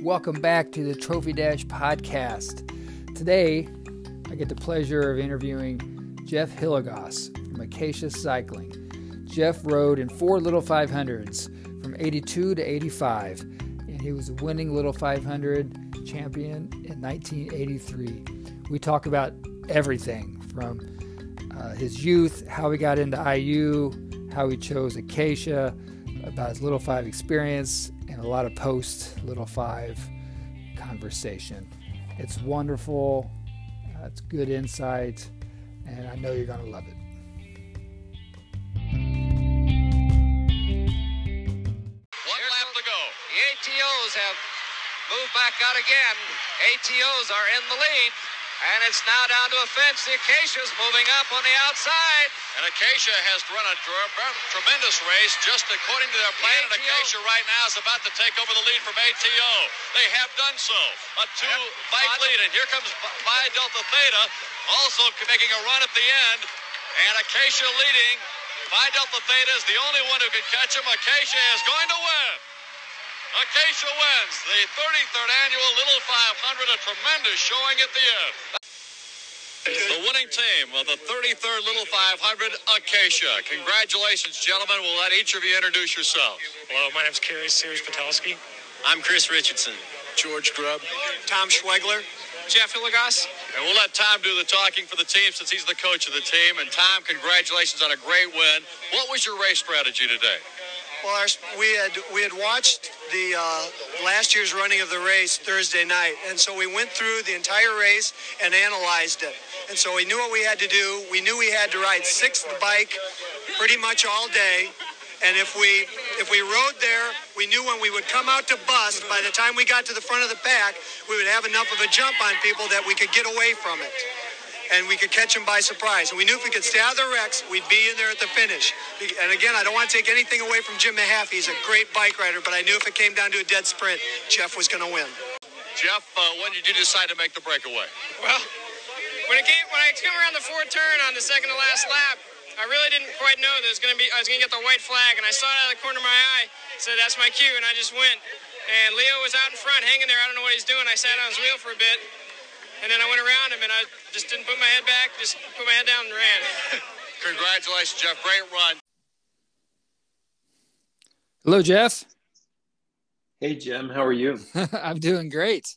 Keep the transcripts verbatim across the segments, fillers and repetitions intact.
Welcome back to the Trophy Dash podcast. Today, I get the pleasure of interviewing Jeff Hilligoss from Acacia Cycling. Jeff rode in four Little five hundreds from eighty-two to eighty-five, and he was a winning Little five hundred champion in nineteen eighty-three. We talk about everything from uh, his youth, how he got into I U, how he chose Acacia, about his Little five experience, and a lot of post Little five conversation. It's wonderful. Uh, it's good insight, and I know you're going to love it. One lap to go. The A T Os have moved back out again. A T Os are in the lead. And it's now down to a fence. The Acacia's moving up on the outside. And Acacia has run a tremendous race, just according to their plan. And Acacia right now is about to take over the lead from A T O. They have done so. A two-bike lead. And here comes Phi Delta Theta, also making a run at the end. And Acacia leading. Phi Delta Theta is the only one who can catch him. Acacia is going to win. Acacia wins the thirty-third annual Little five hundred, a tremendous showing at the end. The winning team of the thirty-third Little five hundred, Acacia. Congratulations, gentlemen. We'll let each of you introduce yourselves. Hello, my name's Kerry Sears Patelski. I'm Chris Richardson. George Grubb. Tom Schwegler. Jeff Hilligoss. And we'll let Tom do the talking for the team since he's the coach of the team. And Tom, congratulations on a great win. What was your race strategy today? Well, our, we had we had watched the uh, last year's running of the race Thursday night, and so we went through the entire race and analyzed it. And so we knew what we had to do. We knew we had to ride sixth bike pretty much all day. And if we if we rode there, we knew when we would come out to bust, by the time we got to the front of the pack, we would have enough of a jump on people that we could get away from it. And we could catch them by surprise. And we knew if we could stay out of the wrecks, we'd be in there at the finish. And again, I don't want to take anything away from Jim Mahaffey. He's a great bike rider, but I knew if it came down to a dead sprint, Jeff was going to win. Jeff, uh, when did you decide to make the breakaway? Well, when it came, when I came around the fourth turn on the second to last lap, I really didn't quite know that it was going to be. I was going to get the white flag, and I saw it out of the corner of my eye. Said that's my cue, and I just went. And Leo was out in front, hanging there. I don't know what he's doing. I sat on his wheel for a bit. And then I went around him, and I just didn't put my head back, just put my head down and ran. Congratulations, Jeff. Great run. Hello, Jeff. Hey, Jim. How are you? I'm doing great.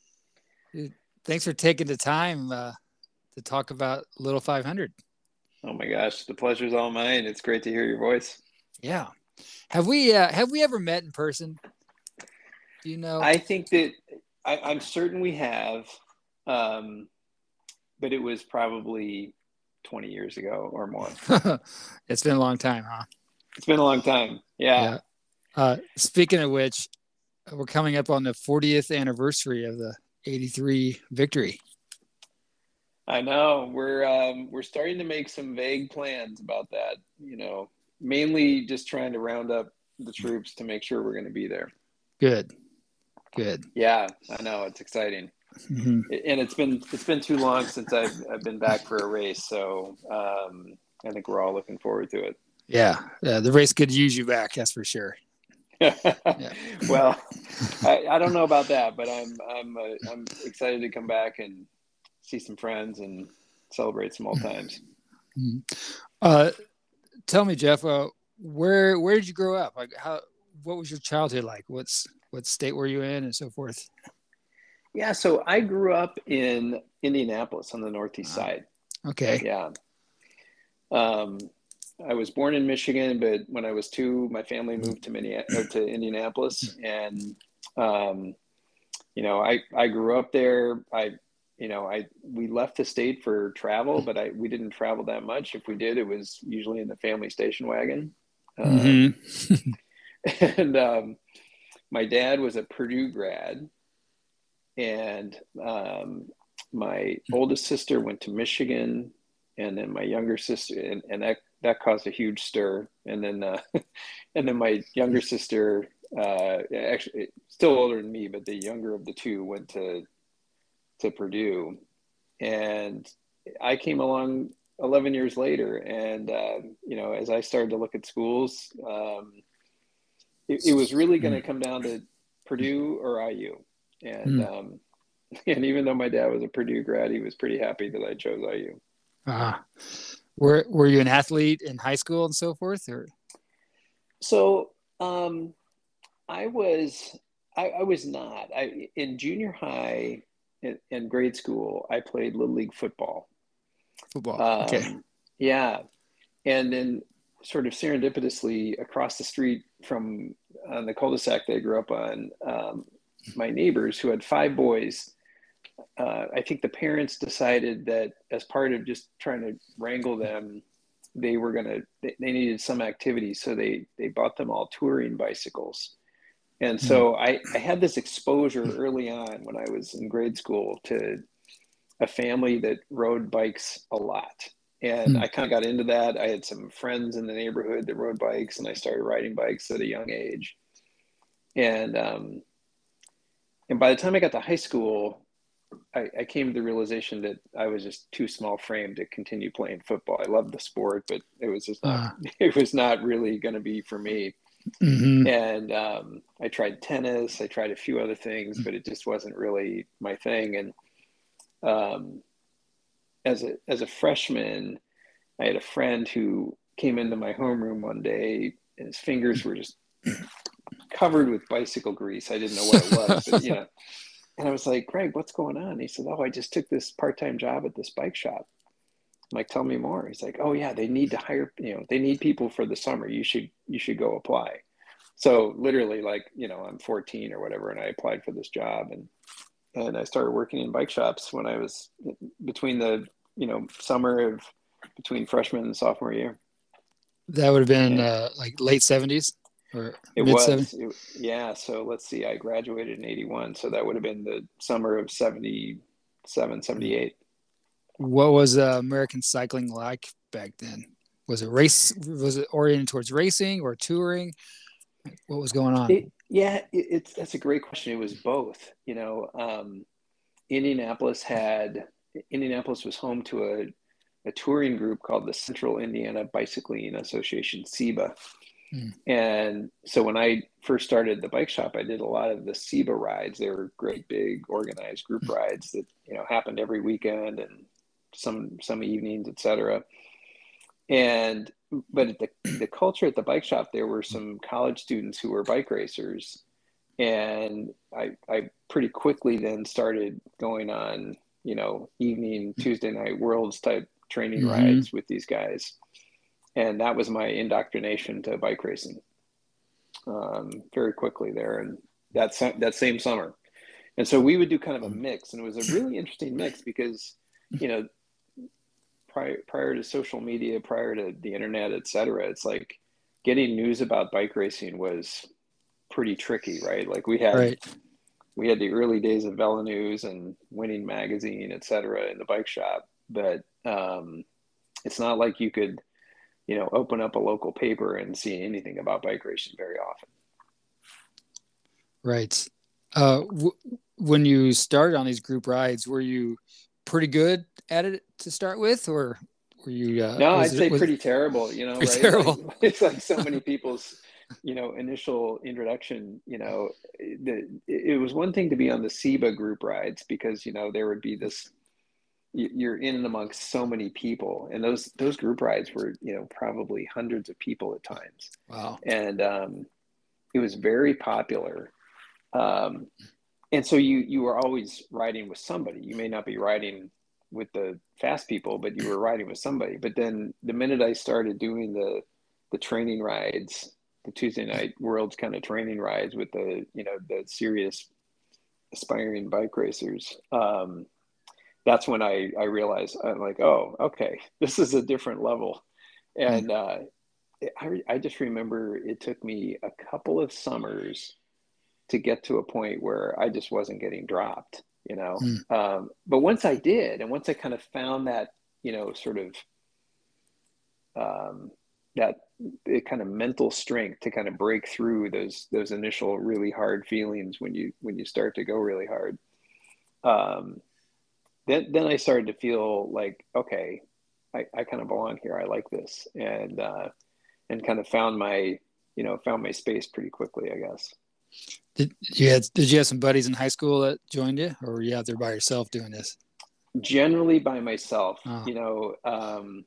Thanks for taking the time uh, to talk about Little five hundred. Oh, my gosh. The pleasure's all mine. It's great to hear your voice. Yeah. Have we uh, have we ever met in person? Do you know? I think that I, I'm certain we have. Um, but it was probably twenty years ago or more. It's been a long time, huh? It's been a long time. Yeah. yeah. Uh, speaking of which, we're coming up on the fortieth anniversary of the eighty-three victory. I know we're, um, we're starting to make some vague plans about that, you know, mainly just trying to round up the troops to make sure we're going to be there. Good. Good. Yeah, I know. It's exciting. Mm-hmm. And it's been it's been too long since I've I've been back for a race, so um, I think we're all looking forward to it. Yeah, yeah, the race could use you back, that's for sure. yeah. Well, I, I don't know about that, but I'm I'm uh, I'm excited to come back and see some friends and celebrate some old times. Mm-hmm. Uh, tell me, Jeff, uh, where where did you grow up? Like, how what was your childhood like? What's what state were you in, and so forth? Yeah, so I grew up in Indianapolis on the northeast side. Okay. Yeah. Um, I was born in Michigan, but when I was two, my family moved to Minneapolis, to Indianapolis, and um, you know, I I grew up there. I, you know, I we left the state for travel, but I we didn't travel that much. If we did, it was usually in the family station wagon. Um, mm-hmm. and um, my dad was a Purdue grad. And um, my oldest sister went to Michigan, and then my younger sister, and, and that, that caused a huge stir. And then, uh, and then my younger sister, uh, actually still older than me, but the younger of the two went to, to Purdue. And I came along eleven years later. And, uh, you know, as I started to look at schools, um, it, it was really going to come down to Purdue or I U. And, Mm. um, and even though my dad was a Purdue grad, he was pretty happy that I chose I U. Uh, were, were you an athlete in high school and so forth, or? So, um, I was, I, I was not, I, in junior high and, and grade school, I played Little League football. Football. Okay. Um, yeah. And then sort of serendipitously across the street from on the cul-de-sac that I grew up on, um, my neighbors who had five boys, uh, I think the parents decided that as part of just trying to wrangle them, they were going to, they, they needed some activity. So they, they bought them all touring bicycles. And Mm. so I, I had this exposure early on when I was in grade school to a family that rode bikes a lot. And Mm. I kind of got into that. I had some friends in the neighborhood that rode bikes, and I started riding bikes at a young age. And um, and by the time I got to high school, I, I came to the realization that I was just too small framed to continue playing football. I loved the sport, but it was just not, Uh, it was not really going to be for me. mm-hmm. And um, I tried tennis, I tried a few other things, but it just wasn't really my thing. And um, as a as a freshman, I had a friend who came into my homeroom one day, and his fingers were just covered with bicycle grease. I didn't know what it was, but you know. And I was like, Greg, what's going on? And he said, oh, I just took this part-time job at this bike shop. I'm like, tell me more. He's like, oh yeah, they need to hire, you know, they need people for the summer. You should you should go apply. So literally, like, you know, I'm fourteen or whatever, and I applied for this job, and and I started working in bike shops when I was between the, you know, summer of between freshman and sophomore year. That would have been And uh, like late seventies or it mid was, seventies. it, yeah. So let's see, I graduated in eighty-one. So that would have been the summer of seventy-seven, seventy-eight. What was uh, American cycling like back then? Was it race? Was it oriented towards racing or touring? What was going on? It, yeah, it, it's that's a great question. It was both. You know, um, Indianapolis had Indianapolis was home to a, a touring group called the Central Indiana Bicycling Association, C I B A. Mm. And so when I first started the bike shop, I did a lot of the C I B A rides. They were great, big, organized group rides that, you know, happened every weekend and some some evenings, et cetera. And but the the culture at the bike shop, there were some college students who were bike racers, and I I pretty quickly then started going on, you know, evening Tuesday night worlds type training Mm-hmm. rides with these guys, and that was my indoctrination to bike racing um, very quickly there, and that's that same summer. And so we would do kind of a mix, and it was a really interesting mix because, you know, prior prior to social media, prior to the internet, et cetera, it's like getting news about bike racing was pretty tricky, right? Like we had Right. we had the early days of Velo News and Winning Magazine, et cetera, in the bike shop, but um, it's not like you could, you know, open up a local paper and see anything about bike racing very often. Right. Uh, w- when you started on these group rides, were you pretty good at it to start with, or were you? Uh, no, was I'd it, say was pretty terrible. You know, pretty right? terrible? Like, it's like so many people's, you know, initial introduction. You know, the, it was one thing to be on the C I B A group rides because, you know, there would be this. You're in and amongst so many people, and those those group rides were, you know, probably hundreds of people at times. Wow. And um, it was very popular. Um, and so you you were always riding with somebody. You may not be riding with the fast people, but you were riding with somebody. But then the minute I started doing the the training rides, the Tuesday night worlds kind of training rides with the, you know, the serious aspiring bike racers, um, that's when I I realized, I'm like, oh, okay, this is a different level. And uh, I I just remember it took me a couple of summers to get to a point where I just wasn't getting dropped, you know. Mm. Um, but once I did, and once I kind of found that, you know, sort of um, that kind of mental strength to kind of break through those those initial really hard feelings when you when you start to go really hard. Um, then then I started to feel like, okay, I, I kind of belong here. I like this, and uh, and kind of found my you know found my space pretty quickly, I guess. Did you had did you have some buddies in high school that joined you, or were you out there by yourself doing this? Generally by myself. Oh. You know, um,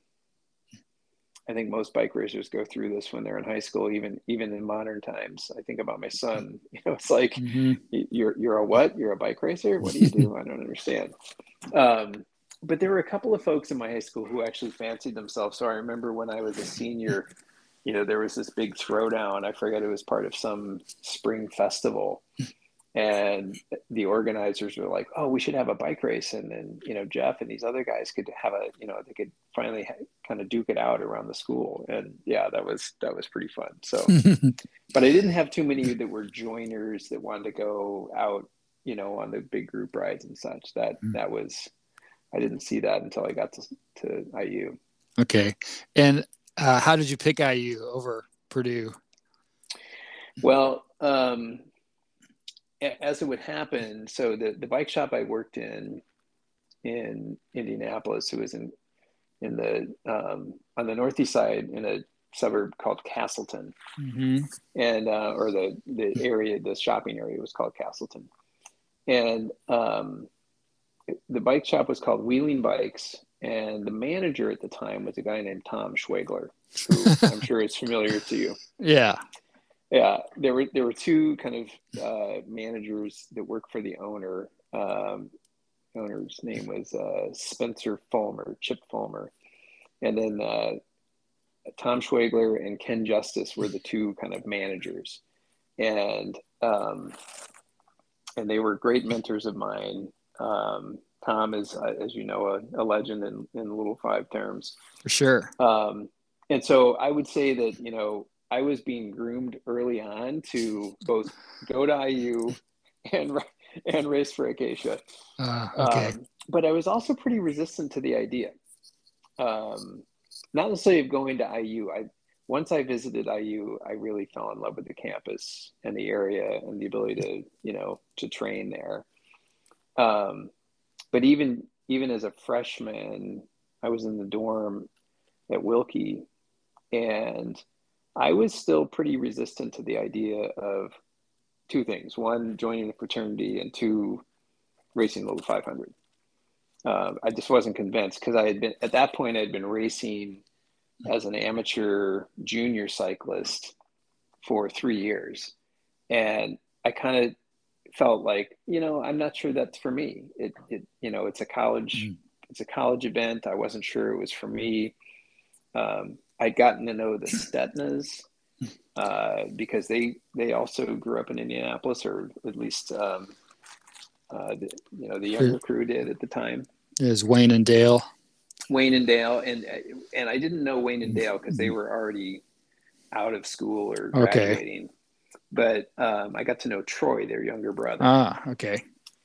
I think most bike racers go through this when they're in high school, even even in modern times. I think about my son. You know, it's like, mm-hmm. you're you're a what? You're a bike racer? What do you do? I don't understand. Um, but there were a couple of folks in my high school who actually fancied themselves. So I remember when I was a senior, you know, there was this big throwdown. I forget, it was part of some spring festival. And the organizers were like, oh, we should have a bike race. And then, you know, Jeff and these other guys could have a, you know, they could finally ha- kind of duke it out around the school. And yeah, that was, that was pretty fun. So, but I didn't have too many that were joiners that wanted to go out, you know, on the big group rides and such. That, mm. that was, I didn't see that until I got to, to I U. Okay. And uh, how did you pick I U over Purdue? Well, um, as it would happen, so the, the bike shop I worked in in Indianapolis, it was in in the um, on the northeast side in a suburb called Castleton, mm-hmm. and uh, or the the area, the shopping area was called Castleton, and um, the bike shop was called Wheeling Bikes, and the manager at the time was a guy named Tom Schwegler, who I'm sure is familiar to you. Yeah. Yeah, there were there were two kind of uh, managers that worked for the owner. Um, the owner's name was uh, Spencer Fulmer, Chip Fulmer, and then uh, Tom Schwegler and Ken Justice were the two kind of managers, and um, and they were great mentors of mine. Um, Tom is, uh, as you know, a, a legend in, in Little Five terms. For sure. Um, and so I would say that, you know, I was being groomed early on to both go to I U and and race for Acacia. Uh, okay. Um, but I was also pretty resistant to the idea. Um, not necessarily of going to I U. I once I visited I U, I really fell in love with the campus and the area and the ability to, you know, to train there. Um, but even even as a freshman, I was in the dorm at Wilkie, and I was still pretty resistant to the idea of two things. One, joining a fraternity, and two, racing Little five hundred. Um, I just wasn't convinced because I had been, at that point, I'd been racing as an amateur junior cyclist for three years. And I kind of felt like, you know, I'm not sure that's for me. It, it you know, it's a college, mm. it's a college event. I wasn't sure it was for me. Um, I'd gotten to know the Stetnas uh, because they they also grew up in Indianapolis, or at least um, uh, the, you know the younger crew did at the time. Is Wayne and Dale. Wayne and Dale, and and I didn't know Wayne and Dale because they were already out of school or graduating. Okay. But um, I got to know Troy, their younger brother. Ah, okay.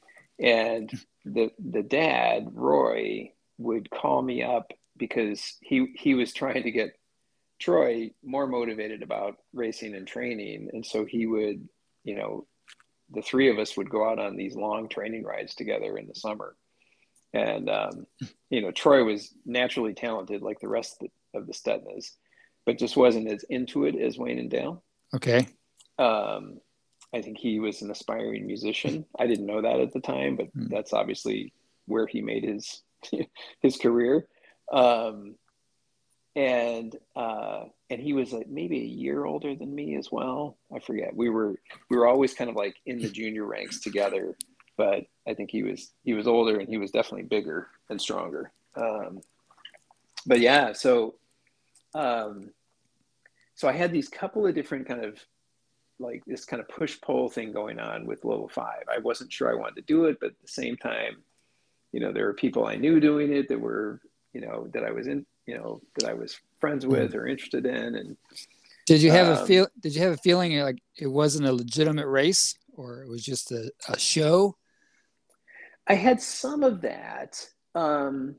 And the the dad, Roy, would call me up because he he was trying to get Troy more motivated about racing and training. And so he would, you know, the three of us would go out on these long training rides together in the summer. And, um, you know, Troy was naturally talented like the rest of the Stetnas, but just wasn't as into it as Wayne and Dale. Okay. Um, I think he was an aspiring musician. I didn't know that at the time, but mm. that's obviously where he made his, his career. Um, And, uh, and he was like maybe a year older than me as well. I forget. We were, we were always kind of like in the junior ranks together, but I think he was, he was older and he was definitely bigger and stronger. Um, but yeah, so, um, so I had these couple of different kind of like this kind of push pull thing going on with Level Five. I wasn't sure I wanted to do it, but at the same time, you know, there were people I knew doing it that were, you know, that I was in, you know, that I was friends with or interested in. And did you have um, a feel, did you have a feeling like it wasn't a legitimate race or it was just a, a show? I had some of that. Um,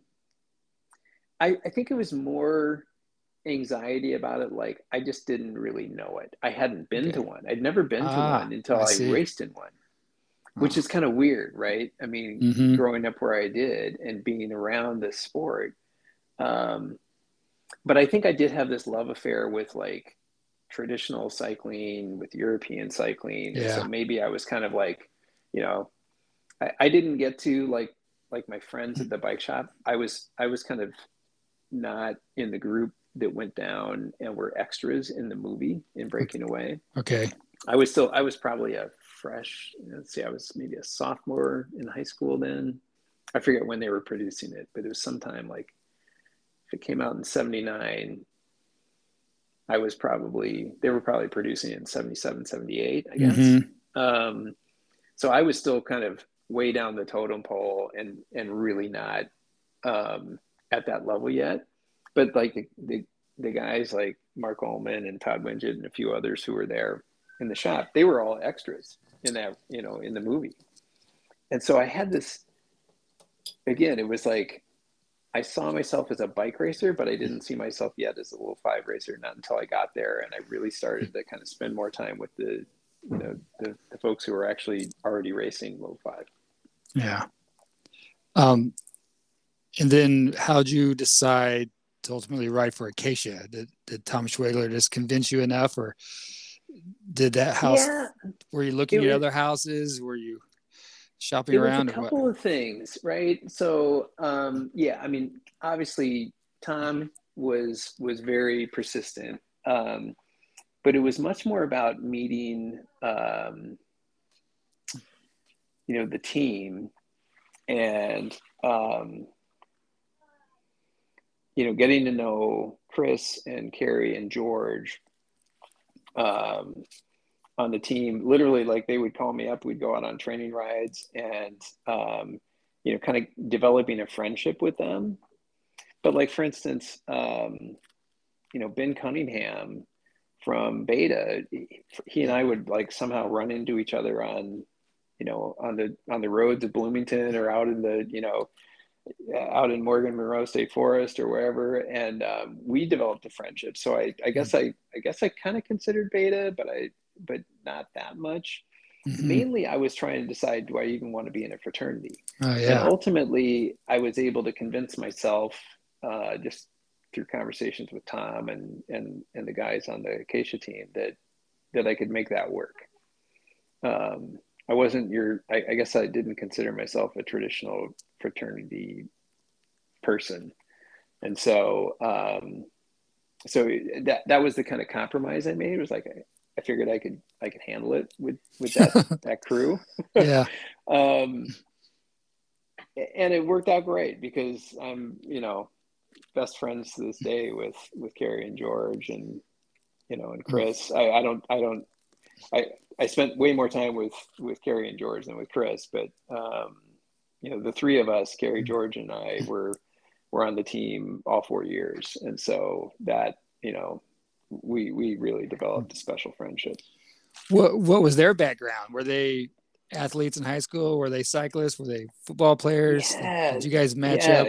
I, I think it was more anxiety about it. Like, I just didn't really know it. I hadn't been okay. to one. I'd never been to ah, one until I, I raced in one, which oh. is kind of weird, right? I mean, mm-hmm. growing up where I did and being around this sport. Um, but I think I did have this love affair with like traditional cycling with European cycling. Yeah. So maybe I was kind of like, you know, I, I didn't get to like, like my friends at the bike shop. I was, I was kind of not in the group that went down and were extras in the movie in Breaking Away. Okay. I was still, I was probably a fresh, let's see, I was maybe a sophomore in high school then. I forget when they were producing it, but it was sometime like, if it came out in seventy-nine, I was probably, they were probably producing it in seventy-seven, seventy-eight, I guess. Mm-hmm. Um, so I was still kind of way down the totem pole and, and really not um, at that level yet. But like the, the, the guys like Mark Ullman and Todd Wingett and a few others who were there in the shop, they were all extras in that, you know, in the movie. And so I had this, again, it was like, I saw myself as a bike racer, but I didn't see myself yet as a little five racer, not until I got there. And I really started to kind of spend more time with the, you know, the, the folks who were actually already racing Little Five. Yeah. Um, and then how'd you decide to ultimately ride for Acacia? Did, did Tom Schwegler just convince you enough, or did that house, yeah. were you looking it at was, other houses? Were you shopping it around? was a couple of things, right? So, um, yeah, I mean, obviously Tom was, was very persistent. Um, but it was much more about meeting, um, you know, the team and, um, you know, getting to know Chris and Carrie and George um, on the team. Literally, like they would call me up, we'd go out on training rides and, um, you know, kind of developing a friendship with them. But like, for instance, um, you know, Ben Cunningham from Beta, he and I would like somehow run into each other on, you know, on the, on the roads of Bloomington or out in the, you know, out in Morgan Monroe State Forest or wherever. And um, we developed a friendship. So I, I guess I, I guess I kind of considered Beta, but I, but not that much. Mm-hmm. Mainly I was trying to decide, do I even want to be in a fraternity? Oh, yeah. And ultimately I was able to convince myself uh, just through conversations with Tom and, and, and the guys on the Acacia team that, that I could make that work. Um, I wasn't your, I, I guess I didn't consider myself a traditional fraternity person. And so, um, so that, that was the kind of compromise I made. It was like, I, I figured I could, I could handle it with, with that, that crew. Yeah. um, and it worked out great because I'm, you know, best friends to this day with, with Carrie and George and, you know, and Chris. I, I don't, I don't, I, I spent way more time with, with Carrie and George than with Chris, but, um, you know, the three of us, Carrie, George, and I were, were on the team all four years. And so that, you know, we, we really developed a special friendship. What, what was their background? Were they athletes in high school? Were they cyclists? Were they football players? Yeah, Did you guys match yeah. up?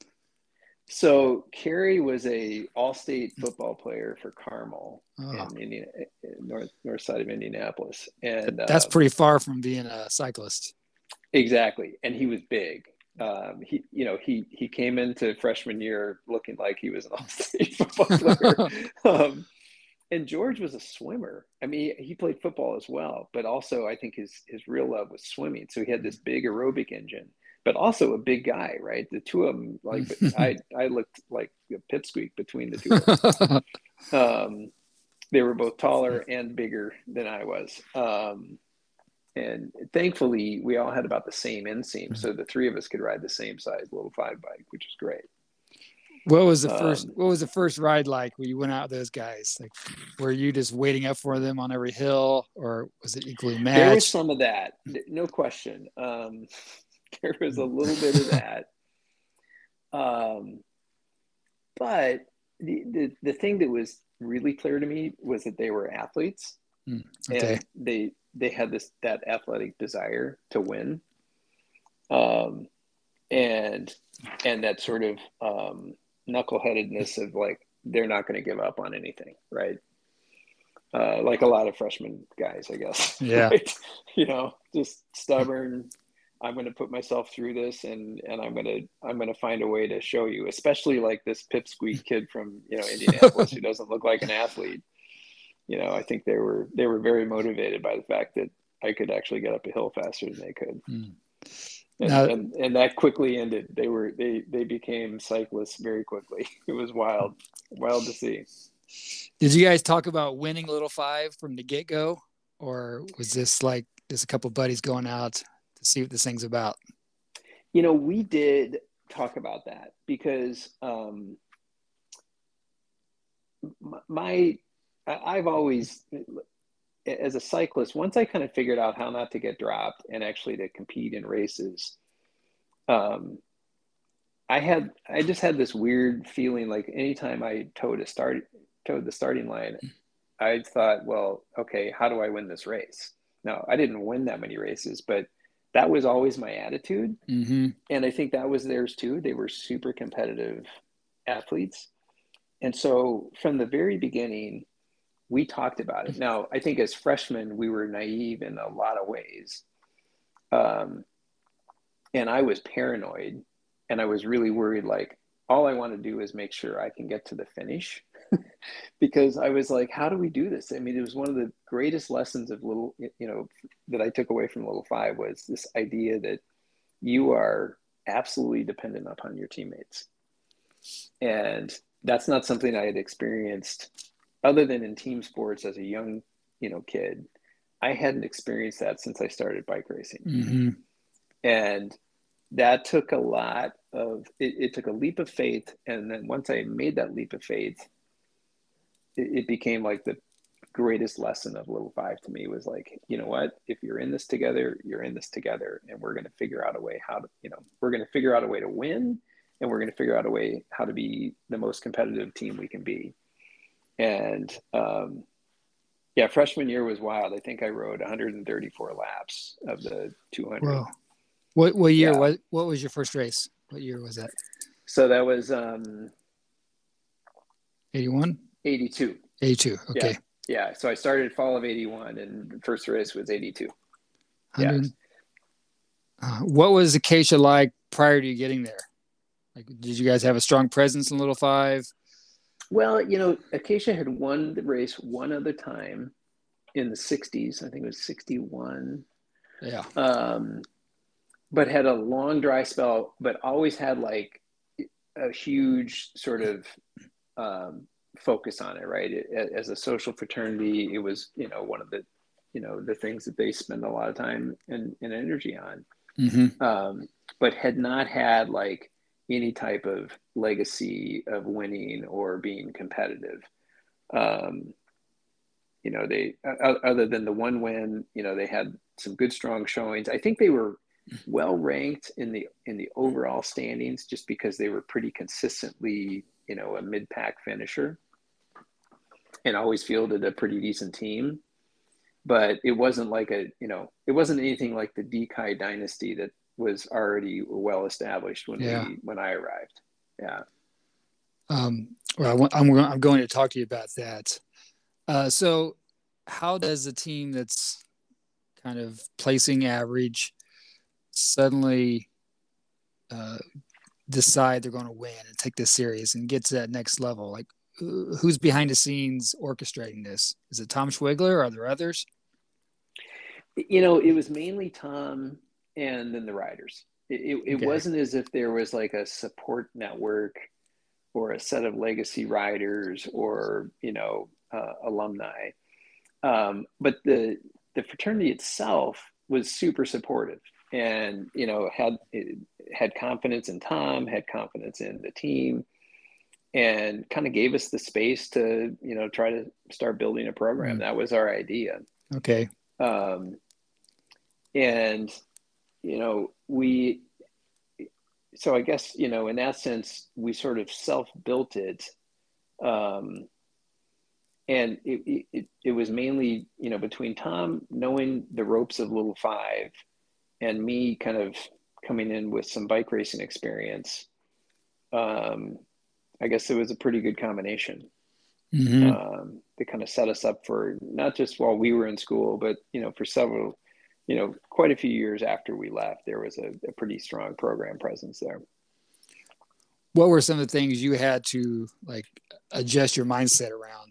So Carrie was a all-state football player for Carmel oh. in Indiana, north north side of Indianapolis, and that's um, pretty far from being a cyclist. Exactly, and he was big. Um, he, you know, he he came into freshman year looking like he was an all-state football player. um, and George was a swimmer. I mean, he, he played football as well, but also I think his his real love was swimming. So he had this big aerobic engine. But also a big guy, right? The two of them, like I, I looked like a pipsqueak between the two of them. um, they were both taller and bigger than I was. Um, and thankfully, we all had about the same inseam. So the three of us could ride the same size Little Five bike, which is great. What was the first, um, what was the first ride like when you went out with those guys? Like, were you just waiting up for them on every hill, or was it equally matched? There was some of that, no question. Um, There was a little bit of that. Um, but the, the, the thing that was really clear to me was that they were athletes. Mm, okay. And they, they had this, that athletic desire to win. Um, and, and that sort of um, knuckleheadedness of like, they're not going to give up on anything. Right. Uh, like a lot of freshman guys, I guess. Yeah. Right? You know, just stubborn. I'm going to put myself through this and, and I'm going to, I'm going to find a way to show you, especially like this pipsqueak kid from, you know, Indianapolis who doesn't look like an athlete. you know, I think they were they were very motivated by the fact that I could actually get up a hill faster than they could. Mm. And, now, and and that quickly ended. They were they they became cyclists very quickly. It was wild, wild to see. Did you guys talk about winning Little Five from the get go, or was this like just a couple of buddies going out to see what this thing's about? You know, we did talk about that because um, my I've always, as a cyclist, once I kind of figured out how not to get dropped and actually to compete in races, um, I had, I just had this weird feeling like anytime I towed a start, towed the starting line, I thought, well, okay, how do I win this race? Now, I didn't win that many races, but that was always my attitude. Mm-hmm. And I think that was theirs too. They were super competitive athletes. And so from the very beginning, we talked about it. Now, I think as freshmen, we were naive in a lot of ways. Um, and I was paranoid, and I was really worried, like, all I want to do is make sure I can get to the finish. Because I was like, how do we do this? I mean, it was one of the greatest lessons of little, you know, that I took away from Little Five was this idea that you are absolutely dependent upon your teammates. And that's not something I had experienced other than in team sports as a young, you know, kid. I hadn't experienced that since I started bike racing. Mm-hmm. And that took a lot of, it, it took a leap of faith. And then once I made that leap of faith, it, it became like the greatest lesson of Little Five to me was like, you know what, if you're in this together, you're in this together, and we're going to figure out a way how to, you know, we're going to figure out a way to win, and we're going to figure out a way how to be the most competitive team we can be. And um, yeah, freshman year was wild. I think I rode one hundred thirty-four laps of the two hundred. Whoa. What what year? Yeah. What what was your first race? What year was that? So that was um, eighty-one? eighty-two. eighty-two. Okay. Yeah. yeah. So I started fall of eighty-one, and the first race was eighty-two. Yeah. Uh, what was Acacia like prior to you getting there? Like, did you guys have a strong presence in Little Five? Well, you know, Acacia had won the race one other time in the sixties. I think it was sixty-one. Yeah. Um, but had a long dry spell, but always had like a huge sort of um, focus on it, right? It, as a social fraternity, it was, you know, one of the, you know, the things that they spend a lot of time and, and energy on. Mm-hmm. Um, but had not had like any type of legacy of winning or being competitive. Um, you know, they, uh, other than the one win, you know, they had some good, strong showings. I think they were well ranked in the, in the overall standings just because they were pretty consistently, you know, a mid-pack finisher and always fielded a pretty decent team. But it wasn't like a, you know, it wasn't anything like the Dekai dynasty that was already well established when yeah. we when I arrived. Yeah. Um, well, I'm I'm going to talk to you about that. Uh, so, how does a team that's kind of placing average suddenly uh, decide they're going to win and take this serious and get to that next level? Like, who's behind the scenes orchestrating this? Is it Tom Schwigler? Or are there others? You know, it was mainly Tom and then the riders. It, it, it okay. wasn't as if there was like a support network or a set of legacy riders or, you know, uh, alumni. Um, but the, the fraternity itself was super supportive and, you know, had, had confidence in Tom, had confidence in the team, and kind of gave us the space to, you know, try to start building a program. Mm. That was our idea. Okay. Um, and, you know, we, so I guess, you know, in that sense, we sort of self-built it. Um, and it, it, it was mainly, you know, between Tom knowing the ropes of Little Five and me kind of coming in with some bike racing experience. Um, I guess it was a pretty good combination. Mm-hmm. Um, that kind of set us up for not just while we were in school, but, you know, for several, you know, quite a few years after we left, there was a, a pretty strong program presence there. What were some of the things you had to like adjust your mindset around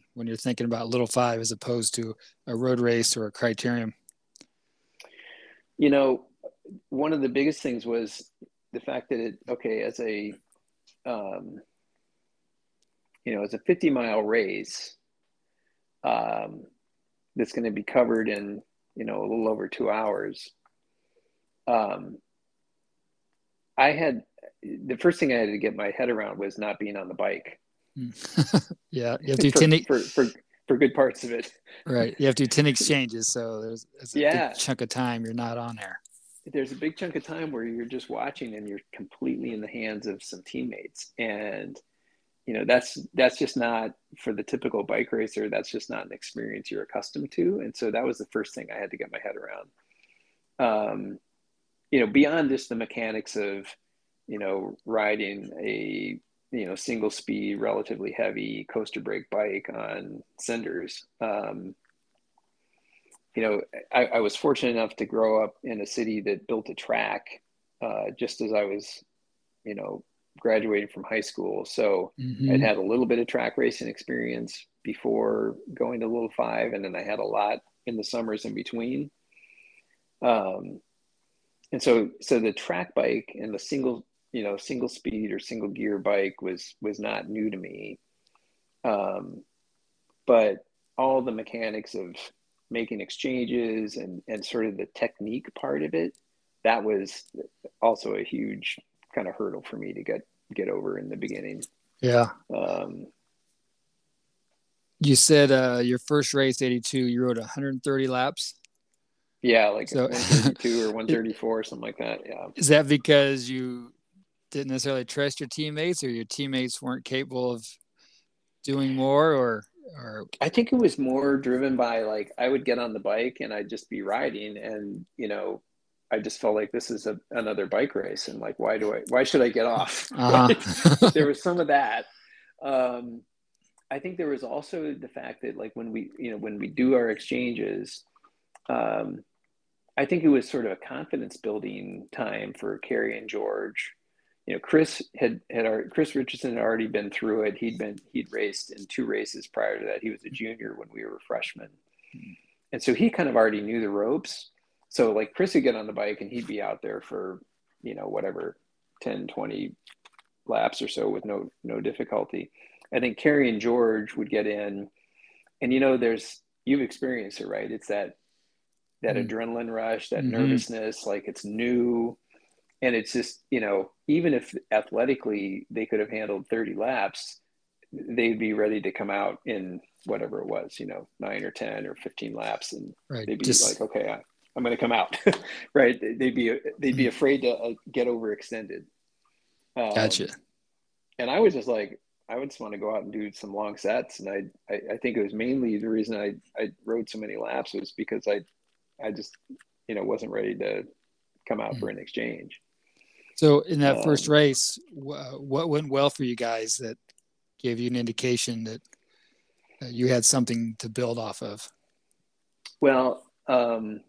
when you're thinking about Little Five as opposed to a road race or a criterium? You know, one of the biggest things was the fact that it, okay, as a, um, you know, as a fifty mile race, um, that's going to be covered in, you know, a little over two hours. Um, I had, the first thing I had to get my head around was not being on the bike. Yeah. You have to do for, ten, for, for, for good parts of it. Right. You have to do ten exchanges. So there's, there's a yeah. big chunk of time you're not on there. There's a big chunk of time where you're just watching and you're completely in the hands of some teammates. And, you know, that's, that's just not, for the typical bike racer, that's just not an experience you're accustomed to. And so that was the first thing I had to get my head around. Um, you know, beyond just the mechanics of, you know, riding a, you know, single speed, relatively heavy coaster brake bike on cinders. Um, you know, I, I was fortunate enough to grow up in a city that built a track uh, just as I was, you know, graduating from high school. So mm-hmm. I'd had a little bit of track racing experience before going to Little Five. And then I had a lot in the summers in between. Um, and so, so the track bike and the single, you know, single speed or single gear bike was, was not new to me. Um, but all the mechanics of making exchanges and, and sort of the technique part of it, that was also a huge kind of hurdle for me to get, get over in the beginning. Yeah. Um, you said uh, your first race, eighty-two, you rode one hundred thirty laps. Yeah. Like so, one thirty-two or one thirty-four, something like that. Yeah. Is that because you didn't necessarily trust your teammates, or your teammates weren't capable of doing more, or, or I think it was more driven by, like, I would get on the bike and I'd just be riding, and, you know, I just felt like this is a, another bike race. And like, why do I, why should I get off? uh-huh. There was some of that. Um, I think there was also the fact that, like, when we, you know, when we do our exchanges, um, I think it was sort of a confidence building time for Kerry and George. You know, Chris had, had our, Chris Richardson had already been through it. He'd been, he'd raced in two races prior to that. He was a junior when we were freshmen. And so he kind of already knew the ropes. So like Chris would get on the bike and he'd be out there for, you know, whatever, ten, twenty laps or so with no, no difficulty. I think Kerry and George would get in, and, you know, there's, you've experienced it, right? It's that, that mm-hmm. adrenaline rush, that mm-hmm. nervousness, like it's new. And it's just, you know, even if athletically they could have handled thirty laps, they'd be ready to come out in whatever it was, you know, nine or ten or fifteen laps. And right. they'd be just... like, okay, I, I'm going to come out. Right. They'd be, they'd be afraid to uh, get overextended. Um, gotcha. And I was just like, I would just want to go out and do some long sets. And I, I, I think it was mainly the reason I, I rode so many laps was because I, I just, you know, wasn't ready to come out mm. for an exchange. So in that um, first race, wh- what went well for you guys that gave you an indication that uh, you had something to build off of? Well, um,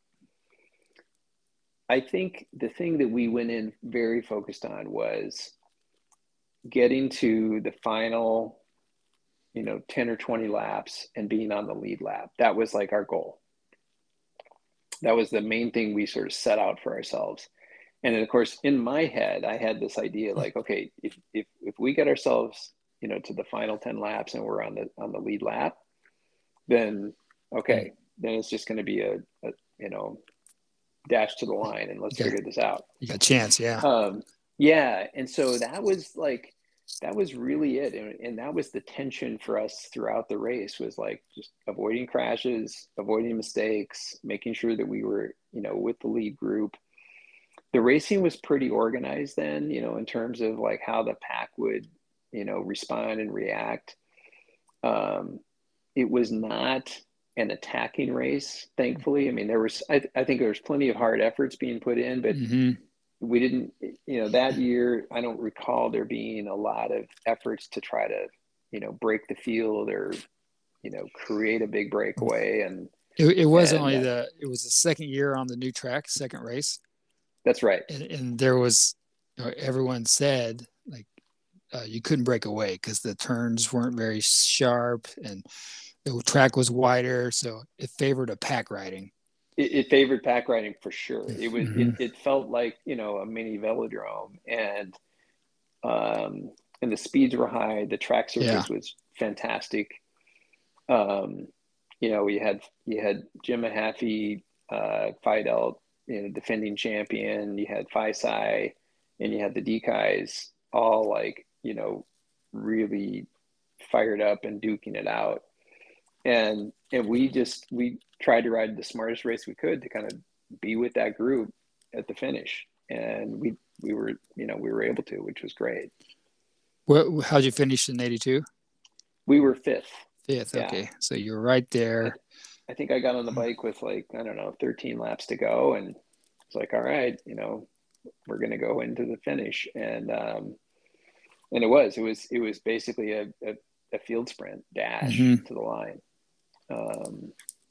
I think the thing that we went in very focused on was getting to the final, you know, ten or twenty laps and being on the lead lap. That was like our goal. That was the main thing we sort of set out for ourselves. And then, of course, in my head, I had this idea like, okay, if, if, if we get ourselves, you know, to the final ten laps and we're on the, on the lead lap, then, okay, then it's just going to be a, a, you know, dash to the line and let's got, figure this out. You got a chance. Yeah. Um, yeah. And so that was like, that was really it. And, and that was the tension for us throughout the race, was like just avoiding crashes, avoiding mistakes, making sure that we were, you know, with the lead group. The racing was pretty organized then, you know, in terms of like how the pack would, you know, respond and react. Um, it was not an attacking race, thankfully. I mean, there was, I, I think there was plenty of hard efforts being put in, but mm-hmm. we didn't, you know, that year, I don't recall there being a lot of efforts to try to, you know, break the field or, you know, create a big breakaway. And it, it was and, only the, it was the second year on the new track, second race. That's right. And, and there was, you know, everyone said, like, uh, you couldn't break away because the turns weren't very sharp and the track was wider, so it favored a pack riding. It, it favored pack riding for sure. It was Mm-hmm. it, it felt like, you know, a mini velodrome, and um and the speeds were high. The track surface Yeah. was fantastic. Um, you know, you had you had Jim Mahaffey, uh, Fidel, you know, defending champion. You had Faisai, and you had the Dekais, all like, you know, really fired up and duking it out. And and we just we tried to ride the smartest race we could to kind of be with that group at the finish, and we we were you know we were able to, which was great. What? How'd you finish in eighty-two? We were fifth. Fifth. Yeah. Okay, so you're right there. I think I got on the bike with like, I don't know, thirteen laps to go, and it's like, all right, you know, we're gonna go into the finish, and um, and it was it was it was basically a a, a field sprint dash Mm-hmm. to the line. Um,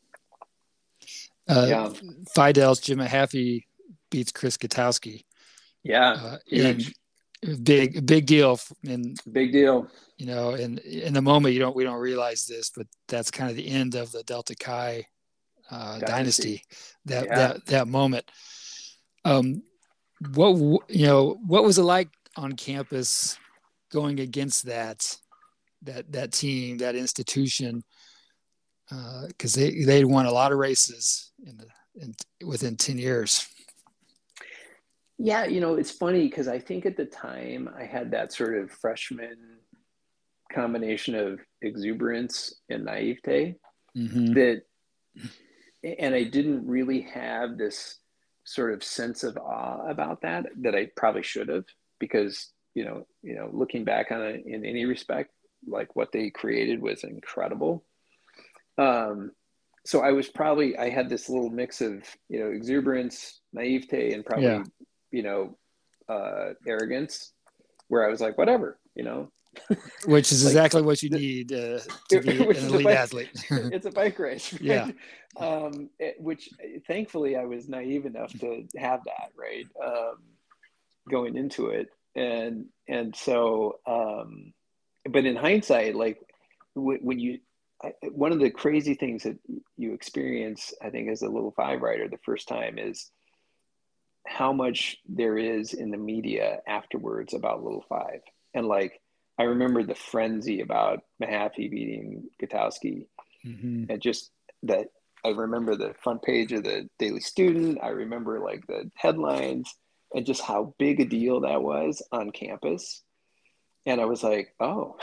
Uh, yeah, Fidel's Jim Mahaffey beats Chris Gutowski. yeah, Uh, huge, and big, big deal. And big deal. you know, in in the moment, you don't we don't realize this, but that's kind of the end of the Delta Chi uh, dynasty. Dynasty. That Yeah. that that moment. Um, what you know, what was it like on campus going against that that that team, that institution? Because uh, they they'd won a lot of races in the in, within ten years. Yeah, you know, it's funny because I think at the time I had that sort of freshman combination of exuberance and naivete Mm-hmm. that, and I didn't really have this sort of sense of awe about that that I probably should have, because you know, you know, looking back on it in any respect, like what they created was incredible. Um, so I was probably I had this little mix of, you know, exuberance, naivete, and probably Yeah. you know, uh, arrogance, where I was like, whatever, you know. Which is Like, exactly what you need uh, to be which an is a elite bike- athlete. It's a bike race, right? Yeah. Um, it- which thankfully I was naive enough to have that, right? Um, going into it, and and so, um, but in hindsight, like w- when you, I, one of the crazy things that you experience, I think, as a little five rider the first time is how much there is in the media afterwards about Little Five. And like, I remember the frenzy about Mahaffey beating Gutowski, Mm-hmm. and just that. I remember the front page of the Daily Student. I remember like the headlines and just how big a deal that was on campus. And I was like, oh,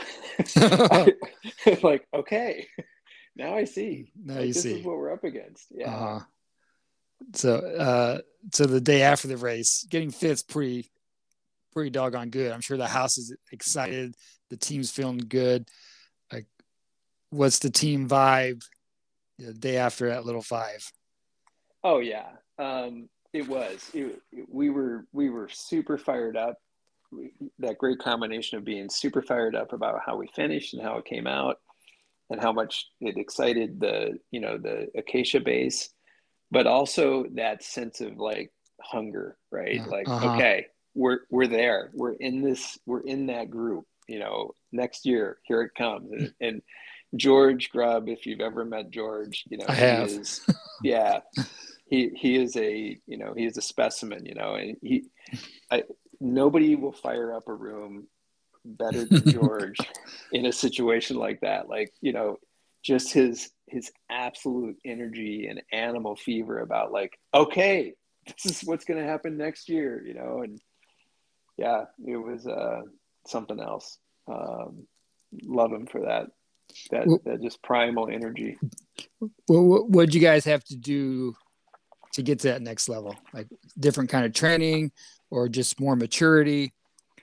like, okay, now I see. Now like, you this see. is what we're up against. Yeah. Uh-huh. So, uh, so the day after the race, getting fifth's pretty, pretty doggone good. I'm sure the house is excited. The team's feeling good. Like, what's the team vibe the day after at Little Five? Oh yeah, um, it was. It, it, we were we were super fired up. We, that great combination of being super fired up about how we finished and how it came out, and how much it excited the you know the Acacia base, but also that sense of like hunger, right? Like, Uh-huh. okay, we're we're there. We're in this. We're in that group. You know, next year, here it comes. And, and George Grubb, if you've ever met George, you know, I he have. is, yeah, he he is a you know he is a specimen. You know, and he, I, nobody will fire up a room better than George in a situation like that. Like, you know, just his his absolute energy and animal fever about like, okay, this is what's going to happen next year, you know. And yeah, it was uh something else. Um love him for that that Well- that just primal energy. Well, what what'd you guys have to do to get to that next level? Like different kind of training or just more maturity?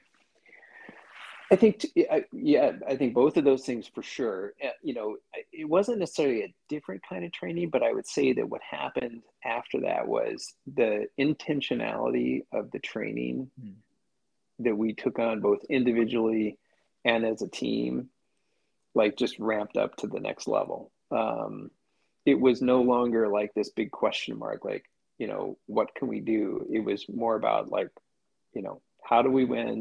I think, t- I- yeah, I think both of those things for sure. Uh, You know, it wasn't necessarily a different kind of training, but I would say that what happened after that was the intentionality of the training Hmm. that we took on both individually and as a team, like just ramped up to the next level. Um, it was no longer like this big question mark, like, you know, what can we do? It was more about like, you know, how do we win?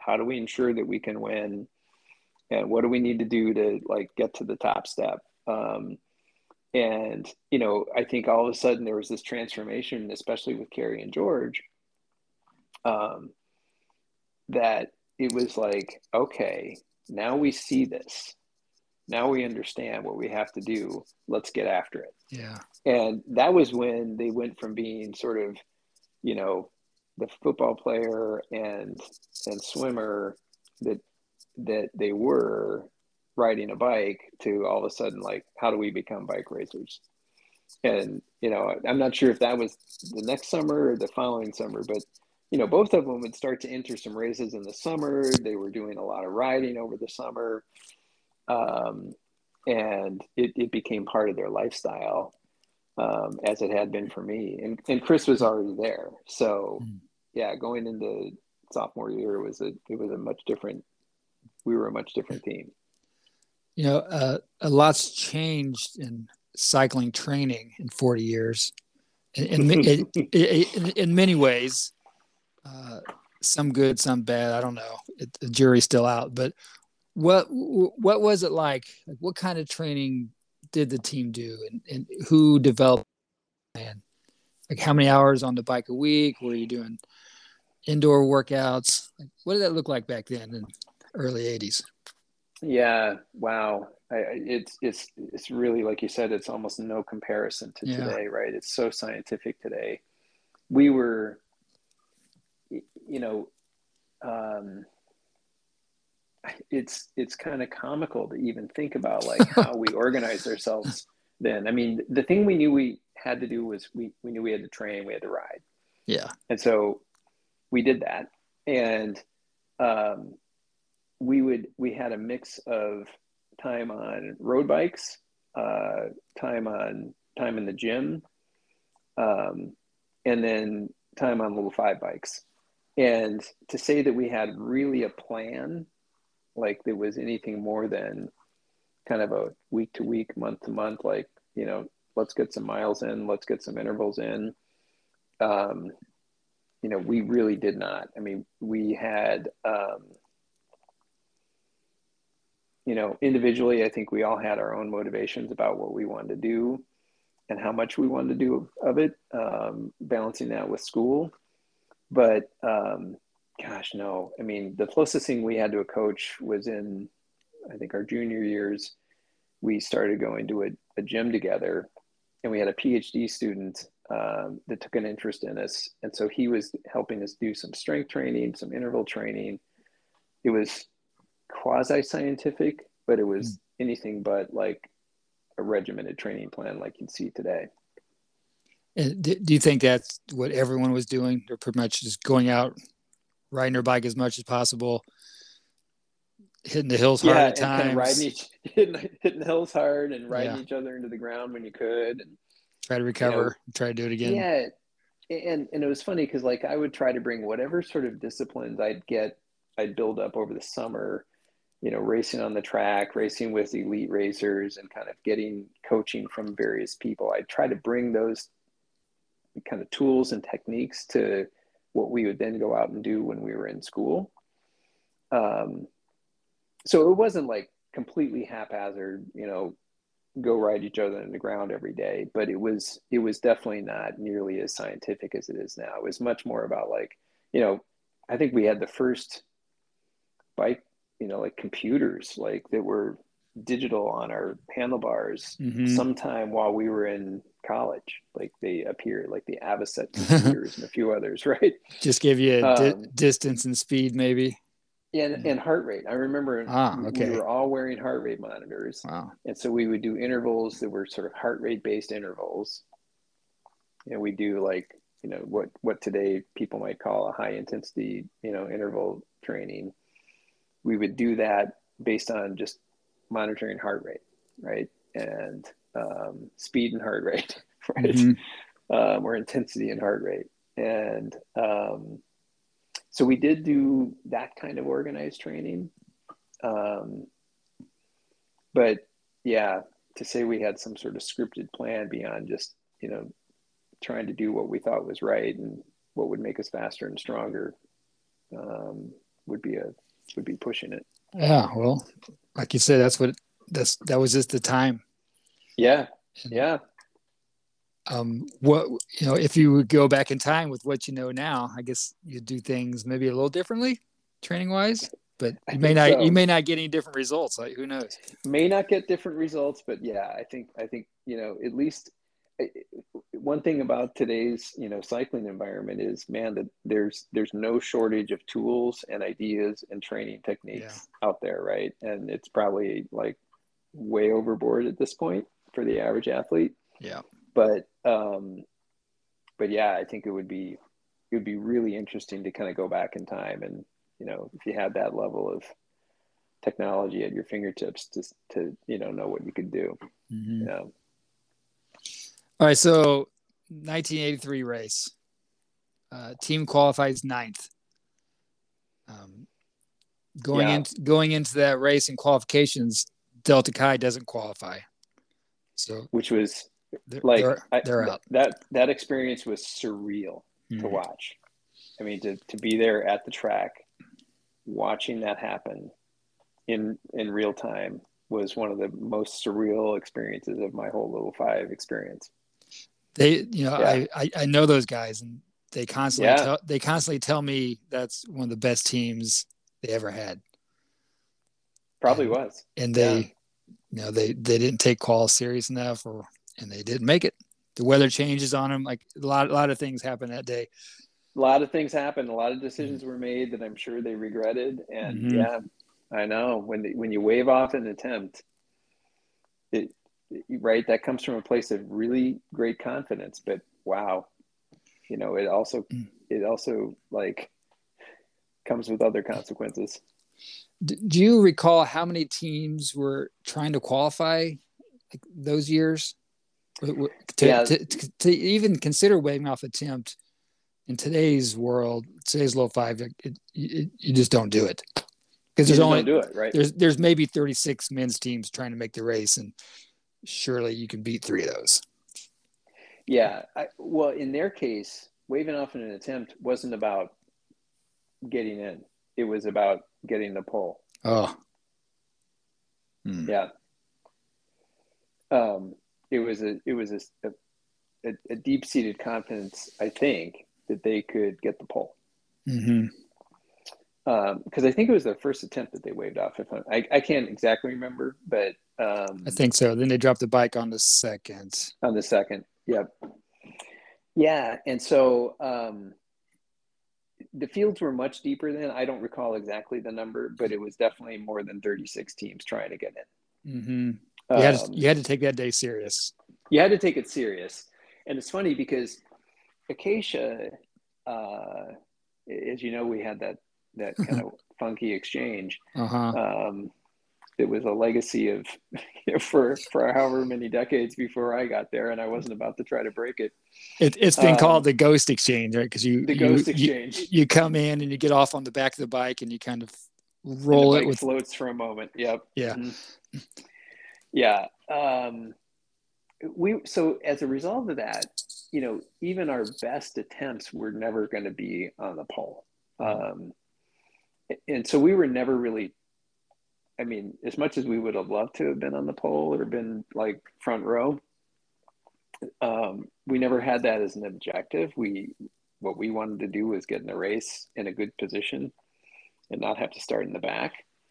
how do we ensure that we can win? And what do we need to do to like get to the top step? Um, and, you know, I think all of a sudden there was this transformation, especially with Carrie and George, um, that it was like, okay, now we see this. Now we understand what we have to do. Let's get after it. Yeah. And that was when they went from being sort of, you know, the football player and and swimmer that that they were riding a bike to all of a sudden, like, how do we become bike racers? And, you know, I'm not sure if that was the next summer or the following summer, but, you know, both of them would start to enter some races in the summer. They were doing a lot of riding over the summer. Um, and it, it became part of their lifestyle, um, as it had been for me. And, and Chris was already there. So, mm. yeah, going into sophomore year was a, it was a much different, we were a much different team. You know, uh, a lot's changed in cycling training in forty years. In, in, in, in many ways, uh, some good, some bad. I don't know. It, the jury's still out. But what what was it like? Like, what kind of training did the team do, and, and who developed the plan? Like, how many hours on the bike a week? Were you doing indoor workouts? Like, what did that look like back then in the early eighties? Yeah. Wow. I, it's, it's, it's really, like you said, it's almost no comparison to yeah. today, right? It's so scientific today. We were, you know, um, it's, it's kind of comical to even think about like how we organized ourselves then. I mean, the thing we knew we had to do was we, we knew we had to train, we had to ride. Yeah. And so we did that. And, um, we would, we had a mix of time on road bikes, uh, time on time in the gym, um, and then time on little five bikes. And to say that we had really a plan, like there was anything more than kind of a week to week, month to month, like, you know, let's get some miles in, let's get some intervals in. Um, you know, we really did not. I mean, we had, um, you know, individually, I think we all had our own motivations about what we wanted to do and how much we wanted to do of it, um, balancing that with school. But um, gosh, no, I mean, the closest thing we had to a coach was in, I think, our junior years. We started going to a, a gym together, and we had a PhD student um, that took an interest in us. And so he was helping us do some strength training, some interval training. It was quasi-scientific, but it was anything but like a regimented training plan like you'd see today. And do you think that's what everyone was doing? They're pretty much just going out, riding their bike as much as possible, hitting the hills hard yeah, at and times. Kind of riding each, hitting, hitting the hills hard and riding yeah. each other into the ground when you could. And try to recover, you know, try to do it again. Yeah. And, and it was funny because like I would try to bring whatever sort of disciplines I'd get, I'd build up over the summer, you know, racing on the track, racing with elite racers, and kind of getting coaching from various people. I try to bring those kind of tools and techniques to what we would then go out and do when we were in school. Um, so it wasn't like completely haphazard, you know, go ride each other in the ground every day, but it was, it was definitely not nearly as scientific as it is now. It was much more about like, you know, I think we had the first bike, you know, like computers, like that were digital on our handlebars mm-hmm. sometime while we were in college. Like they appeared, like the Avocet computers and a few others, right? Just give you a di- um, distance and speed, maybe. And, and heart rate. I remember ah, okay. we were all wearing heart rate monitors. Wow. And so we would do intervals that were sort of heart rate based intervals. And we do like, you know, what, what today people might call a high intensity, you know, interval training. We would do that based on just monitoring heart rate, right? And um, speed and heart rate, right? Mm-hmm. Um, or intensity and heart rate. And um, so we did do that kind of organized training. Um, but yeah, to say we had some sort of scripted plan beyond just, you know, trying to do what we thought was right and what would make us faster and stronger. Um, would be a would be pushing it. Yeah, well, like you said, that's what that's that was just the time. Yeah, yeah. Um, what you know, if you would go back in time with what you know now, I guess you'd do things maybe a little differently, training wise. But you may not, so. you may not get any different results. Like who knows? May not get different results, but yeah, I think I think you know at least one thing about today's you know cycling environment is, man, that there's there's no shortage of tools and ideas and training techniques yeah. out there, right? And it's probably like way overboard at this point for the average athlete. Yeah. But um, but yeah, I think it would be it would be really interesting to kind of go back in time and. You know, if you had that level of technology at your fingertips to, to you know, know what you could do. Mm-hmm. Yeah. All right. So nineteen eighty-three race, uh, team qualifies ninth. Um, going yeah. into going into that race in qualifications, Delta Chi doesn't qualify. So which was they're, like they're, they're I, out. That that experience was surreal mm-hmm. to watch. I mean, to to be there at the track. Watching that happen in in real time was one of the most surreal experiences of my whole Little Five experience. They, you know, yeah. I, I I know those guys, and they constantly yeah. tell they constantly tell me that's one of the best teams they ever had. Probably and, was. And they, yeah. you know, they they didn't take qual serious enough, or and they didn't make it. The weather changes on them. Like a lot a lot of things happened that day. A lot of things happened. A lot of decisions were made that I'm sure they regretted. And mm-hmm. yeah, I know when the, when you wave off an attempt, it, it right that comes from a place of really great confidence. But wow, you know, it also mm. it also like comes with other consequences. Do you recall how many teams were trying to qualify like those years? To, yeah. to, to, to even consider waving off attempt. In today's world, today's low five, it, it, it, you just don't do it because there's only don't do it, right? There's there's maybe thirty-six men's teams trying to make the race, and surely you can beat three of those. Yeah, I, well, in their case, waving off in an attempt wasn't about getting in; it was about getting the pole. Oh, hmm. yeah. Um, it was a it was a, a, a deep-seated confidence, I think, that they could get the pole. Mm-hmm. Um, because I think it was the first attempt that they waved off. If I'm, I, I can't exactly remember, but um, I think so. Then they dropped the bike on the second. On the second, yep. Yeah, and so um, the fields were much deeper then. I don't recall exactly the number, but it was definitely more than thirty-six teams trying to get in. Mm-hmm. You, um, had to, you had to take that day serious. You had to take it serious. And it's funny because Acacia, uh, as you know, we had that that kind of funky exchange. Uh-huh. Um, it was a legacy of you know, for for however many decades before I got there, and I wasn't about to try to break it. it it's been um, called the Ghost Exchange, right? Because you the you, Ghost you, Exchange. You come in and you get off on the back of the bike, and you kind of roll it with floats for a moment. Yep. Yeah. Mm-hmm. Yeah. Um, we so as a result of that, you know, even our best attempts were never going to be on the pole. Um, and so we were never really, I mean, as much as we would have loved to have been on the pole or been like front row, um, we never had that as an objective. We, what we wanted to do was get in the race in a good position and not have to start in the back.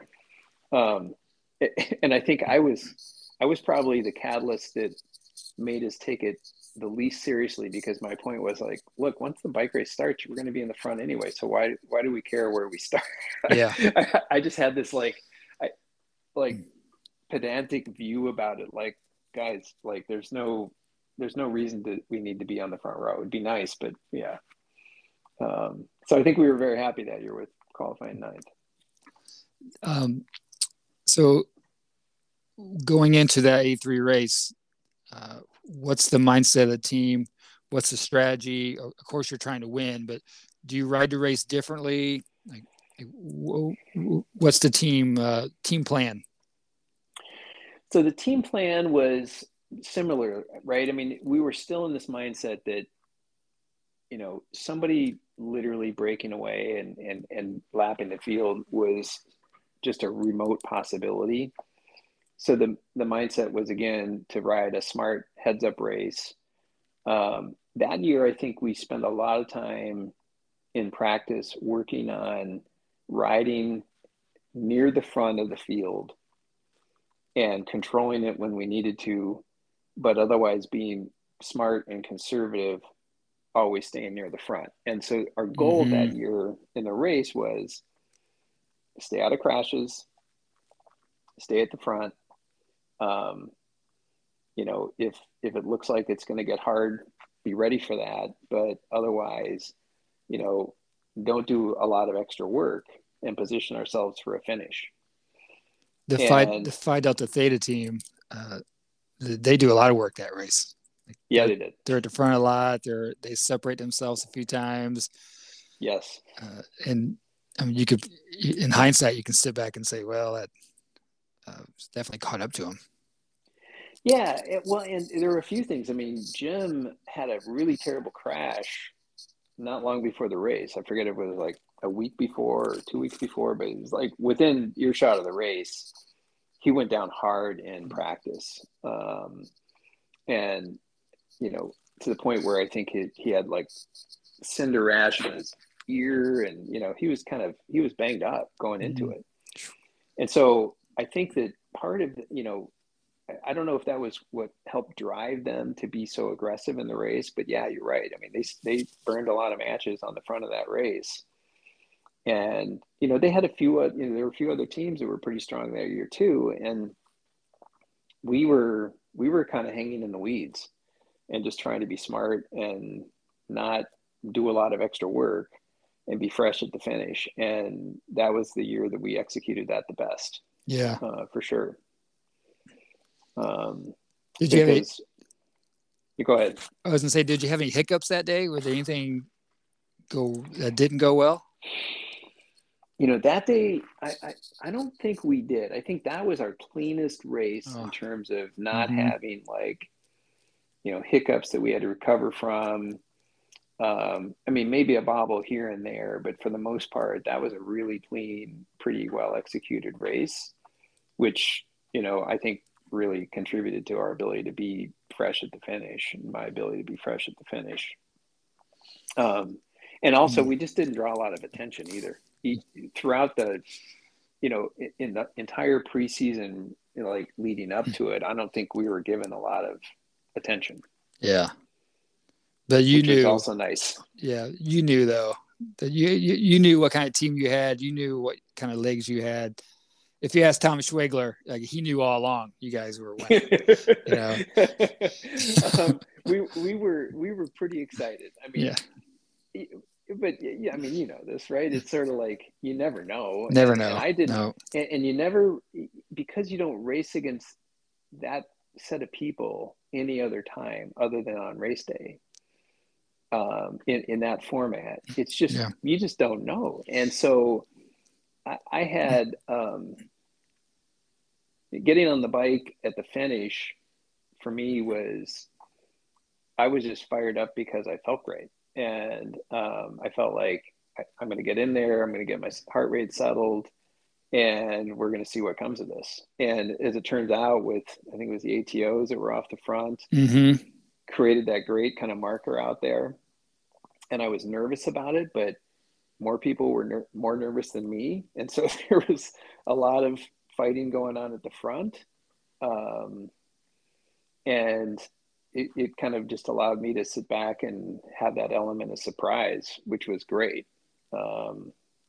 Um, and I think I was, I was probably the catalyst that made us take it the least seriously, because my point was like, look, once the bike race starts, we're going to be in the front anyway. So why, why do we care where we start? Yeah. I, I just had this like, I, like pedantic view about it. Like, guys, like there's no, there's no reason that we need to be on the front row. It'd be nice, but yeah. Um, so I think we were very happy that year with qualifying ninth. Um, so going into that A three race, uh, what's the mindset of the team? What's the strategy? Of course, you're trying to win, but do you ride the race differently? Like, what's the team uh, team plan? So the team plan was similar, right? I mean, we were still in this mindset that you know, somebody literally breaking away and, and, and lapping the field was just a remote possibility. So the, the mindset was, again, to ride a smart heads up race. Um, that year, I think we spent a lot of time in practice working on riding near the front of the field and controlling it when we needed to, but otherwise being smart and conservative, always staying near the front. And so our goal Mm-hmm. that year in the race was stay out of crashes, stay at the front. Um, you know, if, if it looks like it's going to get hard, be ready for that. But otherwise, you know, don't do a lot of extra work and position ourselves for a finish. The and, Phi, the Phi Delta Theta team, uh, they do a lot of work that race. Like yeah, they did. They're at the front a lot. They're they separate themselves a few times. Yes. Uh, and I mean, you could, in hindsight, you can sit back and say, well, that uh, definitely caught up to them. Yeah, it, well, and there were a few things. I mean, Jim had a really terrible crash not long before the race. I forget if it was like a week before or two weeks before, but it was like within earshot of the race. He went down hard in practice. Um, and, you know, to the point where I think he, he had like cinder rash in his ear, and, you know, he was kind of, he was banged up going into Mm-hmm. it. And so I think that part of, you know, I don't know if that was what helped drive them to be so aggressive in the race, but yeah, you're right. I mean, they, they burned a lot of matches on the front of that race. And, you know, they had a few, uh, you know, there were a few other teams that were pretty strong that year too. And we were, we were kind of hanging in the weeds and just trying to be smart and not do a lot of extra work and be fresh at the finish. And that was the year that we executed that the best. Yeah, uh, for sure. Um, did you have any, you go ahead. I was gonna say, did you have any hiccups that day? Was there anything go that didn't go well? You know, that day, I, I, I don't think we did. I think that was our cleanest race Oh. in terms of not Mm-hmm. having like, you know, hiccups that we had to recover from. Um, I mean, maybe a bobble here and there, but for the most part, that was a really clean, pretty well executed race, which, you know, I think really contributed to our ability to be fresh at the finish and my ability to be fresh at the finish. Um, and also Mm-hmm. we just didn't draw a lot of attention either. Throughout the, you know, in the entire preseason, you know, like leading up to it, I don't think we were given a lot of attention. Yeah, but you which knew was also nice. Yeah, you knew though that you, you you knew what kind of team you had. You knew what kind of legs you had. If you asked Tom Schwegler, like he knew all along you guys were winning. You know, um, we we were we were pretty excited. I mean, yeah. But yeah, I mean, you know this, right? It's sort of like you never know. Never and, know. And I didn't, no. and, and you never, because you don't race against that set of people any other time other than on race day. Um, in in that format, it's just Yeah. you just don't know. And so I, I had um, getting on the bike at the finish for me was I was just fired up because I felt great. And um, I felt like I, I'm going to get in there. I'm going to get my heart rate settled, and we're going to see what comes of this. And as it turns out, with I think it was the A T Os that were off the front, mm-hmm. created that great kind of marker out there. And I was nervous about it, but more people were ner- more nervous than me, and so there was a lot of fighting going on at the front, um, and. It, it kind of just allowed me to sit back and have that element of surprise, which was great. Um,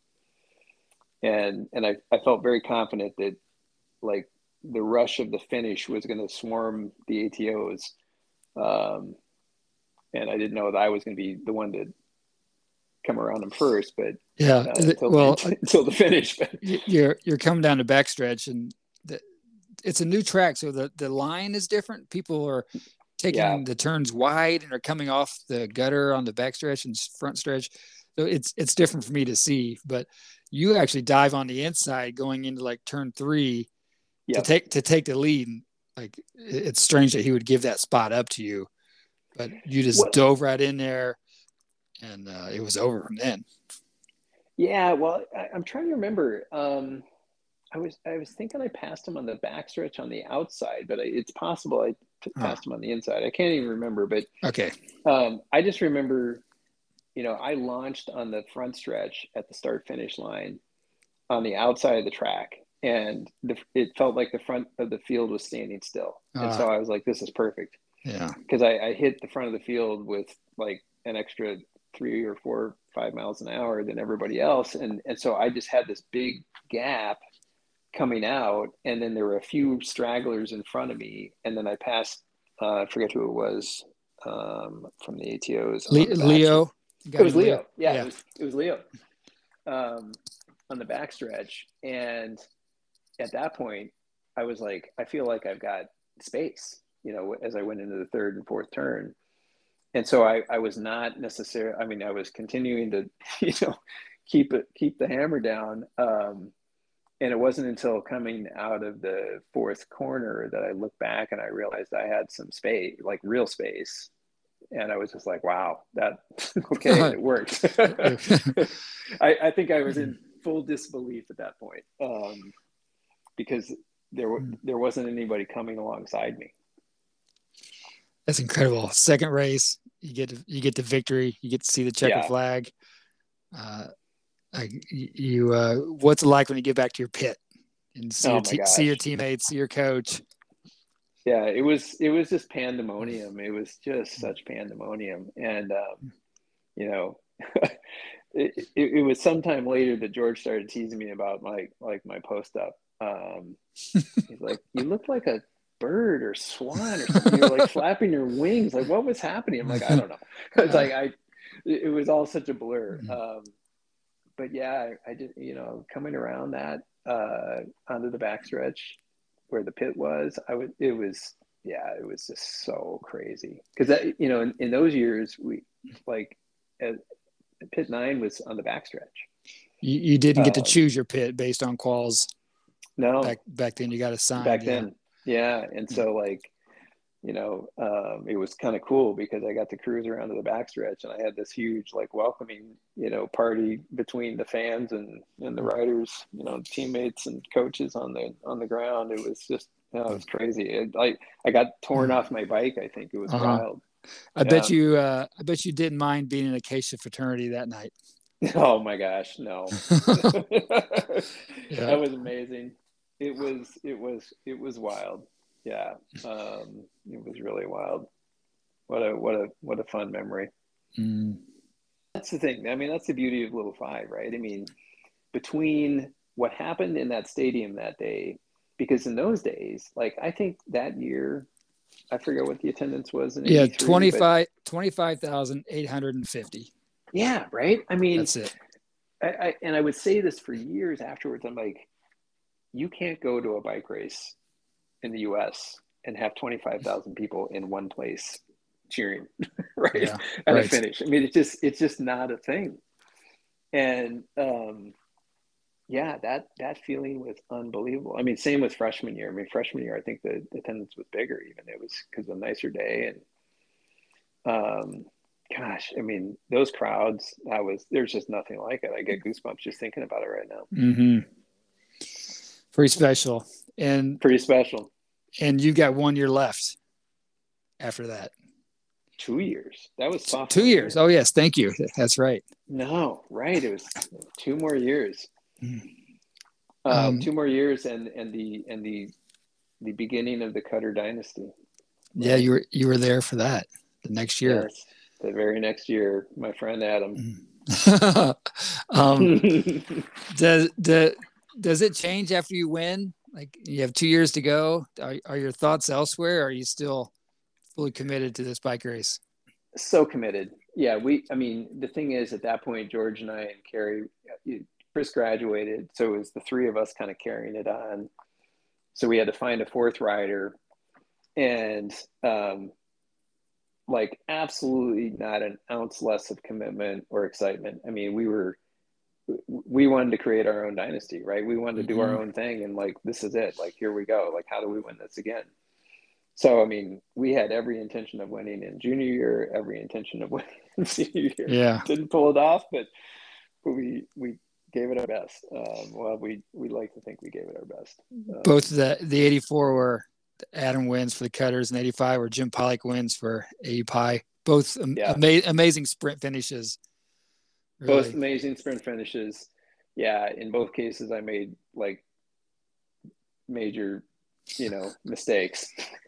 and and I, I felt very confident that like the rush of the finish was going to swarm the A T Os. Um, and I didn't know that I was going to be the one to come around them first, but yeah, uh, until, well, until, until the finish. But you're you're coming down the backstretch, and the, it's a new track, so the the line is different. People are taking yeah. the turns wide and are coming off the gutter on the backstretch and front stretch. So it's it's different for me to see, but you actually dive on the inside going into like turn three yep. to take to take the lead. And like it's strange that he would give that spot up to you, but you just well, dove right in there and uh, it was over from then. Yeah, well, I, I'm trying to remember. Um, I was I was thinking I passed him on the backstretch on the outside, but I, it's possible I t- passed Huh. him on the inside. I can't even remember, but Okay. um, I just remember, you know, I launched on the front stretch at the start finish line on the outside of the track, and the, it felt like the front of the field was standing still, and Uh, so I was like, "This is perfect," yeah. because I, I hit the front of the field with like an extra three or four, five miles an hour than everybody else, and and so I just had this big gap coming out, and then there were a few stragglers in front of me, and then I passed, uh, I forget who it was, um, from the A T Os. Le- Leo. It was Leo. Leo. Yeah, yeah. It was it was Leo um, on the backstretch, and at that point, I was like, I feel like I've got space, you know, as I went into the third and fourth turn, and so I I was not necessarily. I mean, I was continuing to, you know, keep it keep the hammer down. Um, And it wasn't until coming out of the fourth corner that I looked back and I realized I had some space, like real space. And I was just like, wow, that, okay, it worked. I, I think I was in full disbelief at that point, um, because there, there wasn't anybody coming alongside me. That's incredible. Second race, you get to, you get the victory, you get to see the checker Yeah. flag. Uh, I, you, uh, what's it like when you get back to your pit and see, Oh your, my te- see gosh. your teammates, see your coach? Yeah, it was it was just pandemonium. It was just such pandemonium, and um, you know, it, it, it was sometime later that George started teasing me about my like my post up. Um, he's like, "You look like a bird or swan or something. You're like flapping your wings. Like, what was happening?" I'm like, "I don't know." It's like I, it was all such a blur. Um, but yeah, I, I just, you know, coming around that uh, onto the backstretch where the pit was, I would, it was, yeah, it was just so crazy. Cause that, you know, in, in those years, we like, uh, pit nine was on the backstretch. You, you didn't get Um, to choose your pit based on quals. No. Back, back then you got assigned. Back yeah. then. Yeah. And so like, you know, um, it was kind of cool because I got to cruise around to the backstretch and I had this huge, like welcoming, you know, party between the fans and, and the riders, you know, teammates and coaches on the, on the ground. It was just, you know, it was crazy. It, like I got torn off my bike. I think it was Uh-huh. wild. I Yeah. bet you, uh, I bet you didn't mind being in Acacia fraternity that night. Oh my gosh. No, Yeah. that was amazing. It was, it was, it was wild. Yeah. Um, it was really wild. What a, what a, what a fun memory. Mm. That's the thing. I mean, that's the beauty of Little Five, right? I mean, between what happened in that stadium that day, because in those days, like I think that year, I forget what the attendance was in Yeah, eighty-three, twenty-five, twenty-five thousand eight hundred fifty. Yeah, right? I mean, that's it. I, I, and I would say this for years afterwards. I'm like, you can't go to a bike race in the U S and have twenty-five thousand people in one place cheering, right? Yeah, At right. a finish. I mean, it's just, it's just not a thing. And, um, yeah, that, that feeling was unbelievable. I mean, same with freshman year. I mean, freshman year, I think the attendance was bigger even. It was because of a nicer day. And, um, gosh, I mean, those crowds, I was, there's just nothing like it. I get goosebumps just thinking about it right now. Mm-hmm. Pretty special. And pretty special. And you got one year left after that. Two years. That was sophomore Two years. year. Oh, yes. Thank you. That's right. No, right. It was two more years. Um, Um, two more years and, and the, and the, the beginning of the Cutter dynasty. Right? Yeah. You were, you were there for that the next year. Yes, the very next year, my friend Adam. um, does, does, does it change after you win? Like you have two years to go. Are, are your thoughts elsewhere? Or are you still fully committed to this bike race? So committed. Yeah. We, I mean, the thing is at that point, George and I and Carrie, Chris graduated. So it was the three of us kind of carrying it on. So we had to find a fourth rider and, um, like absolutely not an ounce less of commitment or excitement. I mean, we were, we wanted to create our own dynasty, right? We wanted to do Mm-hmm. our own thing. And like, this is it. Like, here we go. Like, how do we win this again? So, I mean, we had every intention of winning in junior year, every intention of winning in senior year. Yeah. Didn't pull it off, but, but we we gave it our best. Um, well, we we like to think we gave it our best. Um, Both the the eighty-four were Adam wins for the Cutters, and eighty-five where Jim Pollock wins for A E Pie. Both yeah. ama- amazing sprint finishes. Really. Both amazing sprint finishes. Yeah, in both cases, I made like major, you know, mistakes.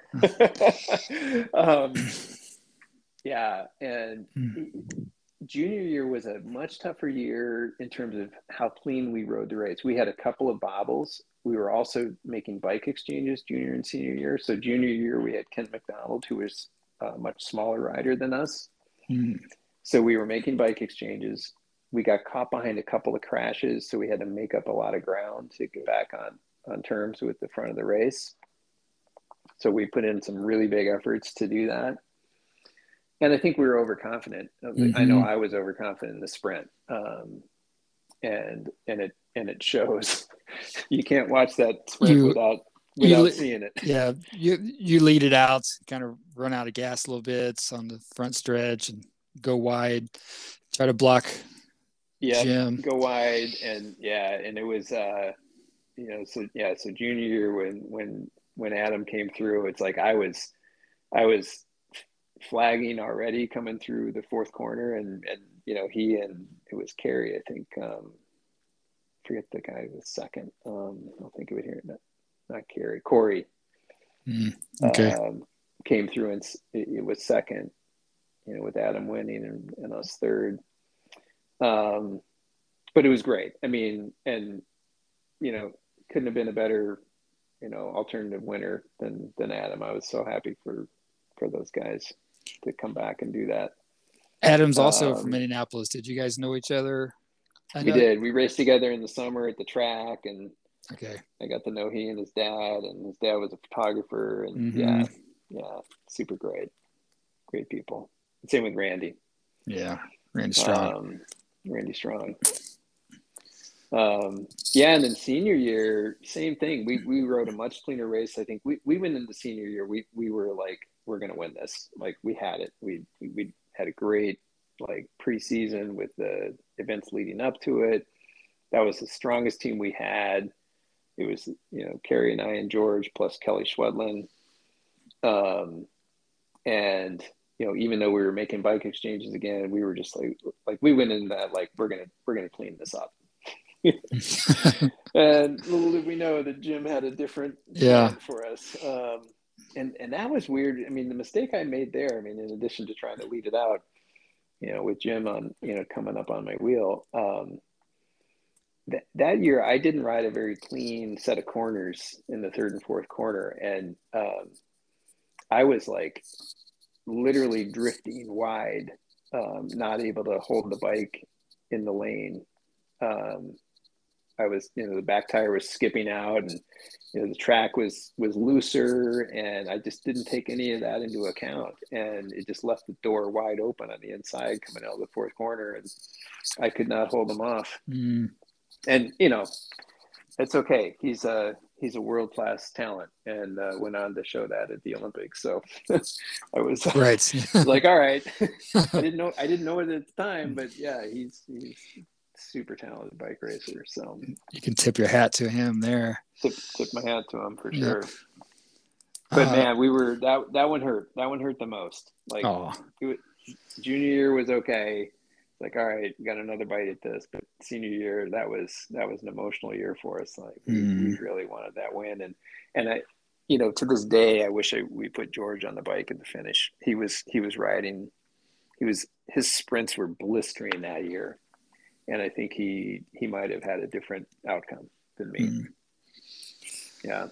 um, yeah, and junior year was a much tougher year in terms of how clean we rode the race. We had a couple of bobbles. We were also making bike exchanges junior and senior year. So junior year, we had Kent McDonald, who was a much smaller rider than us. Mm. So we were making bike exchanges. We got caught behind a couple of crashes, so we had to make up a lot of ground to get back on, on terms with the front of the race. So we put in some really big efforts to do that. And I think we were overconfident. Mm-hmm. I know I was overconfident in the sprint. Um, and and it and it shows. You can't watch that sprint you, without without you, seeing it. Yeah, you you lead it out, kind of run out of gas a little bit on the front stretch and go wide, try to block yeah, Jim. Go wide, and yeah, and it was uh, you know, so yeah, so junior year when when when Adam came through, it's like I was I was flagging already coming through the fourth corner, and and you know he and it was Kerry, I think. Um, forget the guy who was second. Um, I don't think it would hear it. Not, not Kerry, Corey. Mm, okay. Um, came through and it, it was second. You know, with Adam winning and, and us third. Um, but it was great. I mean, and you know, couldn't have been a better, you know, alternative winner than than Adam. I was so happy for for those guys to come back and do that. Adam's also um, from Indianapolis. Did you guys know each other? I we know. did. We raced together in the summer at the track, and okay, I got to know he and his dad, and his dad was a photographer, and mm-hmm. yeah, yeah, super great, great people. Same with Randy. Yeah, Randy Strong. Um, Randy Strong. Um, yeah, and then senior year, same thing. We we rode a much cleaner race. I think we, we went into senior year. We we were like, we're gonna win this. Like we had it. We we, we had a great like preseason with the events leading up to it. That was the strongest team we had. It was, you know, Kerry and I and George plus Kelly Schwedlin. Um, and you know, even though we were making bike exchanges again, we were just like, like we went in that like we're gonna we're gonna clean this up. And little did we know that Jim had a different yeah plan for us. Um, and and that was weird. I mean, the mistake I made there. I mean, in addition to trying to lead it out, you know, with Jim on, you know, coming up on my wheel. Um, that that year, I didn't ride a very clean set of corners in the third and fourth corner, and um, I was like literally drifting wide, um, not able to hold the bike in the lane. Um, I was, you know, the back tire was skipping out, and you know the track was was looser, and I just didn't take any of that into account, and it just left the door wide open on the inside coming out of the fourth corner, and I could not hold him off. Mm. And you know, it's okay. He's a he's a world class talent, and uh, went on to show that at the Olympics. So I was right. like, all right. I didn't know I didn't know it at the time, but yeah, he's he's. super talented bike racer, so you can tip your hat to him there. Tip, tip my hat to him for yeah. sure. But uh, man, we were that that one hurt. That one hurt the most. Like oh. it was, junior year was okay. It's like, all right, we got another bite at this. But senior year, that was that was an emotional year for us. Like we, mm. we really wanted that win, and and I, you know, to this day, I wish I, we put George on the bike at the finish. He was he was riding. He was his sprints were blistering that year. And I think he he might have had a different outcome than me. Mm. Yeah.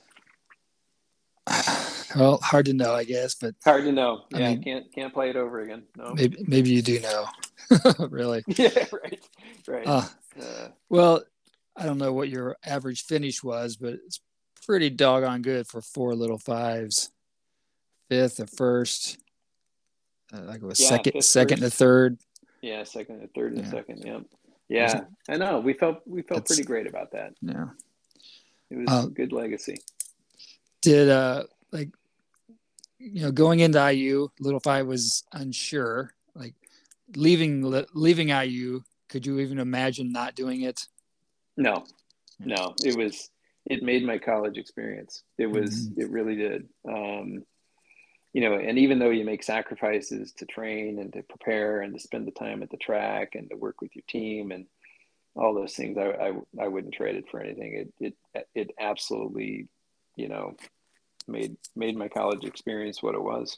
Well, hard to know, I guess, but hard to know. I yeah, mean, can't can't play it over again. No. Maybe maybe you do know. Really. Yeah. Right. Right. Uh, uh, well, I don't know what your average finish was, but it's pretty doggone good for four little fives. Fifth or first. Uh, like it was yeah, second, fifth, second first. to third. Yeah, second and third and yeah. second. Yeah. Yeah, I know. We felt we felt it's, pretty great about that. Yeah, it was uh, a good legacy. Did uh like you know, going into I U, Little Five was unsure. Like leaving leaving I U, could you even imagine not doing it? No, no. It was it made my college experience. It was Mm-hmm. it really did. Um, you know, and even though you make sacrifices to train and to prepare and to spend the time at the track and to work with your team and all those things, I I, I wouldn't trade it for anything. It it it absolutely, you know, made made my college experience what it was.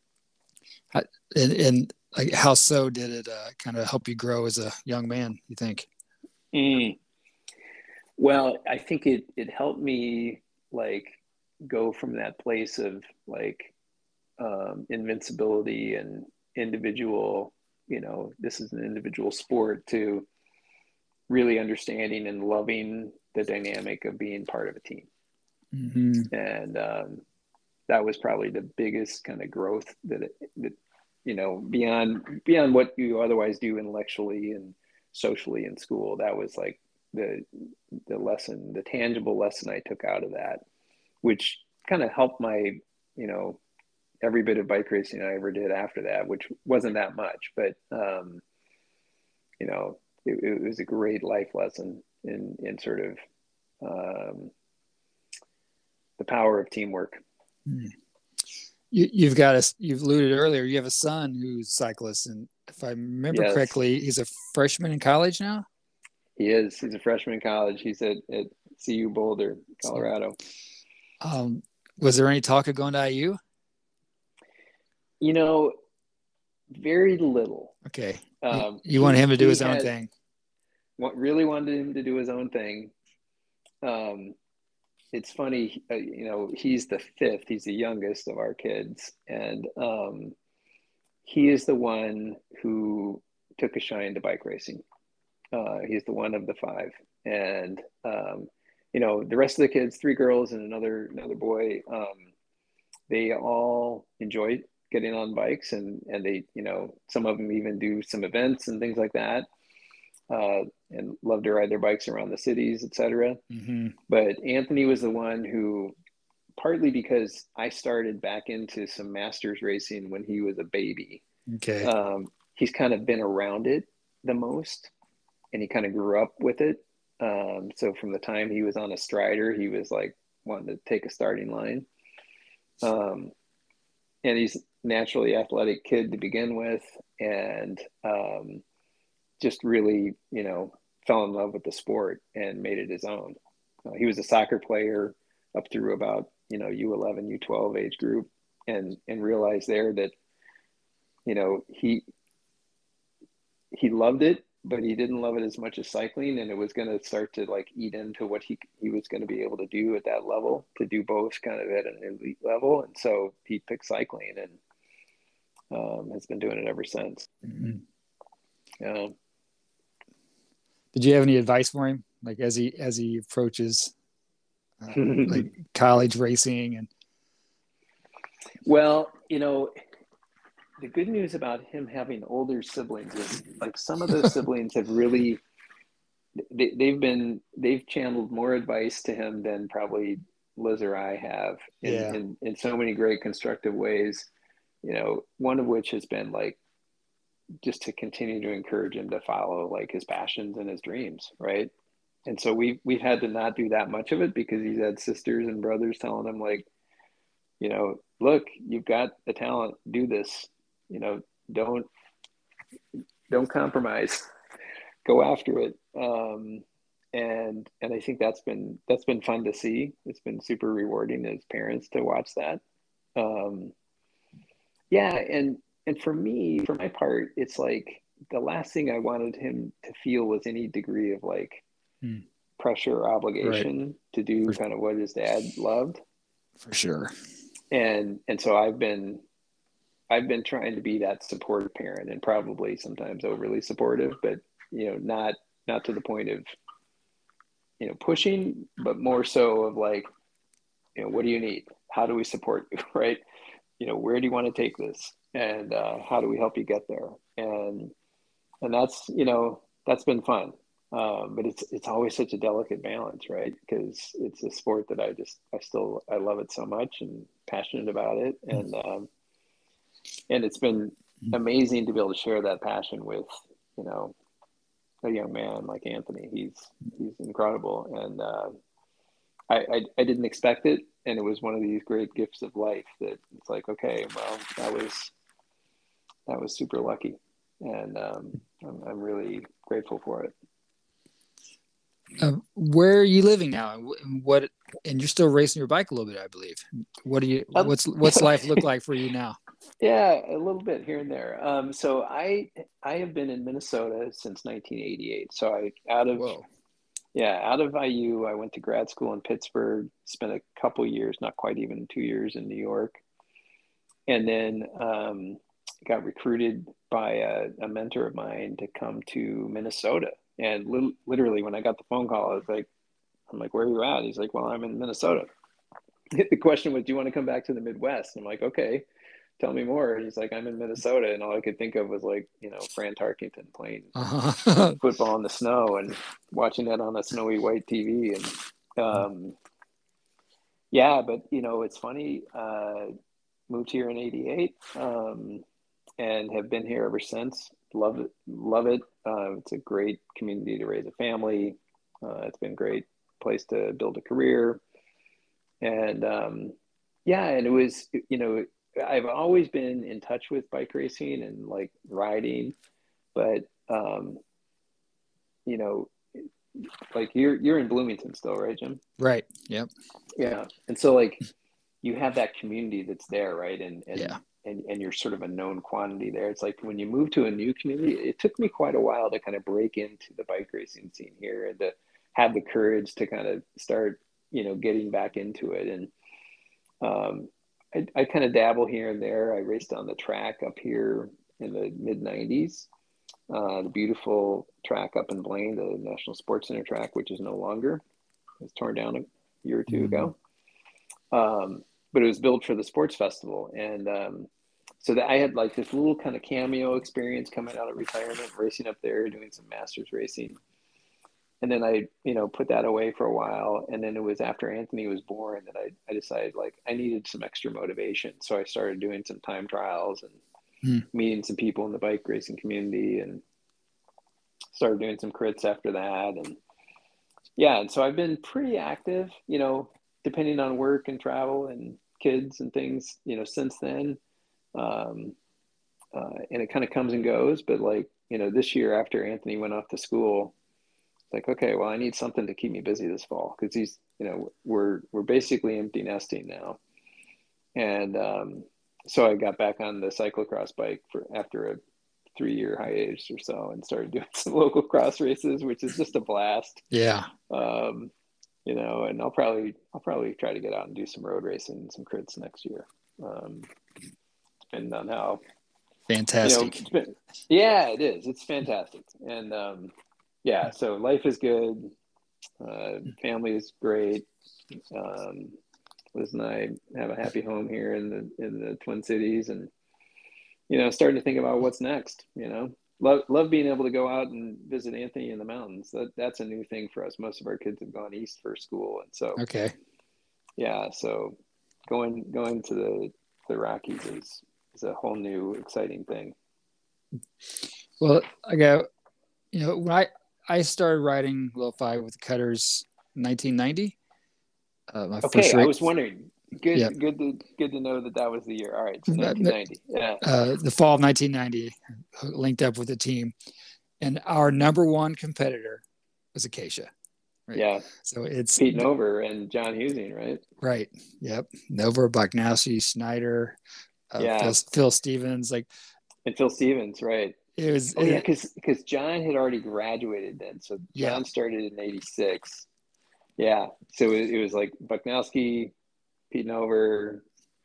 And, and like, how so did it uh, kind of help you grow as a young man, you think? Mm. Well, I think it it helped me like go from that place of like um, invincibility and individual, you know, this is an individual sport, to really understanding and loving the dynamic of being part of a team. Mm-hmm. And um, that was probably the biggest kind of growth that, it, that, you know, beyond, beyond what you otherwise do intellectually and socially in school. That was like the, the lesson, the tangible lesson I took out of that, which kind of helped my, you know, every bit of bike racing I ever did after that, which wasn't that much, but, um, you know, it, it was a great life lesson in, in sort of um, the power of teamwork. Mm. You, you've got a, you've alluded earlier, you have a son who's a cyclist. And if I remember Yes. correctly, he's a freshman in college now. He is, he's a freshman in college. He's at, at C U Boulder, Colorado. So, um, was there any talk of going to I U? You know, very little. Okay. Um, you, you want him to do his had, own thing. What really wanted him to do his own thing. Um, it's funny, uh, you know, he's the fifth, he's the youngest of our kids. And um, he is the one who took a shine to bike racing. Uh, he's the one of the five. And, um, you know, the rest of the kids, three girls and another, another boy, um, they all enjoy getting on bikes, and, and they, you know, some of them even do some events and things like that. Uh, and love to ride their bikes around the cities, et cetera. Mm-hmm. But Anthony was the one who, partly because I started back into some masters racing when he was a baby. Okay. Um, he's kind of been around it the most, and he kind of grew up with it. Um, so from the time he was on a Strider, he was like wanting to take a starting line. Um, and he's naturally athletic kid to begin with, and um, just really, you know, fell in love with the sport and made it his own. Uh, he was a soccer player up through about, you know, U eleven, U twelve age group, and and realized there that, you know, he he loved it, but he didn't love it as much as cycling, and it was going to start to like eat into what he he was going to be able to do at that level, to do both kind of at an elite level. And so he picked cycling, and um, has been doing it ever since. Mm-hmm. Um, Did you have any advice for him, like as he as he approaches uh, like college racing? And well, you know, the good news about him having older siblings is like some of those siblings have really, they, they've been, they've channeled more advice to him than probably Liz or I have in, yeah. in, in so many great constructive ways, you know, one of which has been like, just to continue to encourage him to follow like his passions and his dreams. Right. And so we've, we've had to not do that much of it, because he's had sisters and brothers telling him like, you know, look, you've got the talent, do this, you know, don't, don't compromise, go after it. Um, and, and I think that's been, that's been fun to see. It's been super rewarding as parents to watch that. Um, yeah. And, And for me, for my part, it's like the last thing I wanted him to feel was any degree of like hmm. pressure or obligation right. to do for kind of what his dad loved. For sure. And, and so I've been, I've been trying to be that supportive parent, and probably sometimes overly supportive, but, you know, not, not to the point of, you know, pushing, but more so of like, you know, what do you need? How do we support you? Right. You know, where do you want to take this? And uh, how do we help you get there? And and that's, you know, that's been fun. Um, but it's it's always such a delicate balance, right? Because it's a sport that I just I still I love it so much and passionate about it, and um, and it's been amazing to be able to share that passion with, you know, a young man like Anthony. He's he's incredible, and uh, I, I I didn't expect it, and it was one of these great gifts of life that it's like, okay, well, that was that was super lucky, and um, I'm I'm really grateful for it. Uh, where are you living now? And what? And you're still racing your bike a little bit, I believe. What do you? What's what's life look like for you now? Yeah, a little bit here and there. Um, so I I have been in Minnesota since nineteen eighty-eight. So I out of Whoa. yeah out of I U, I went to grad school in Pittsburgh. Spent a couple years, not quite even two years, in New York, and then um, got recruited by a, a mentor of mine to come to Minnesota. And li- literally, when I got the phone call, I was like, I'm like, where are you at? He's like, well, I'm in Minnesota. The question was, do you want to come back to the Midwest? I'm like, okay, tell me more. And he's like, I'm in Minnesota. And all I could think of was like, you know, Fran Tarkington playing Uh-huh. football in the snow and watching that on a snowy white T V. And um, yeah, but, you know, it's funny. Uh, moved here in eighty-eight um, and have been here ever since. Love it. Love it. Uh, it's a great community to raise a family. Uh, it's been a great place to build a career. And um, yeah, and it was, you know, I've always been in touch with bike racing and like riding, but um, you know, like you're you're in Bloomington still, right, Jim? Right. Yep. Yeah. And so like you have that community that's there, right? And and Yeah. and, and you're sort of a known quantity there. It's like when you move to a new community, it took me quite a while to kind of break into the bike racing scene here and to have the courage to kind of start, you know, getting back into it. And um, I, I kind of dabble here and there. I raced on the track up here in the mid nineties, uh, the beautiful track up in Blaine, the National Sports Center track, which is no longer. It was torn down a year or two mm-hmm. ago. Um, but it was built for the sports festival. And um, so that I had like this little kind of cameo experience coming out of retirement, racing up there, doing some masters racing. And then I, you know, put that away for a while. And then it was after Anthony was born that I, I decided like I needed some extra motivation. So I started doing some time trials and mm. meeting some people in the bike racing community and started doing some crits after that. And yeah, and so I've been pretty active, you know, depending on work and travel and kids and things, you know, since then. Um, uh, and it kind of comes and goes. But like, you know, this year after Anthony went off to school, it's like, okay, well, I need something to keep me busy this fall because he's, you know, we're we're basically empty nesting now. And um, so I got back on the cyclocross bike for after a three-year hiatus or so and started doing some local cross races, which is just a blast. Yeah. Um, you know, and I'll probably I'll probably try to get out and do some road racing and some crits next year. Um, depending on how fantastic. You know, it's been, yeah, it is. It's fantastic. And um, yeah, so life is good. Uh, family is great. Um, Liz and I have a happy home here in the in the Twin Cities, and you know, starting to think about what's next. You know, love love being able to go out and visit Anthony in the mountains. That that's a new thing for us. Most of our kids have gone east for school, and so okay, yeah, so going going to the the Rockies is is a whole new exciting thing. Well, I got you know when I I started riding Lo-Fi with the Cutters in nineteen ninety. Uh, my okay, first I was wondering. Good, yep. good to good to know that that was the year. All right, so nineteen ninety. Yeah, uh, the fall of nineteen ninety, linked up with the team, and our number one competitor was Acacia. Right? Yeah. So it's Pete Nover and John Husing, right? Right. Yep. Nover, Bognosky, Snyder, uh, yeah. Phil, Phil Stevens, like, and Phil Stevens, right? It was. Oh it, yeah, because because John had already graduated then, so John yeah. started in eighty-six. Yeah, so it, it was like Bognosky, Pete Nover,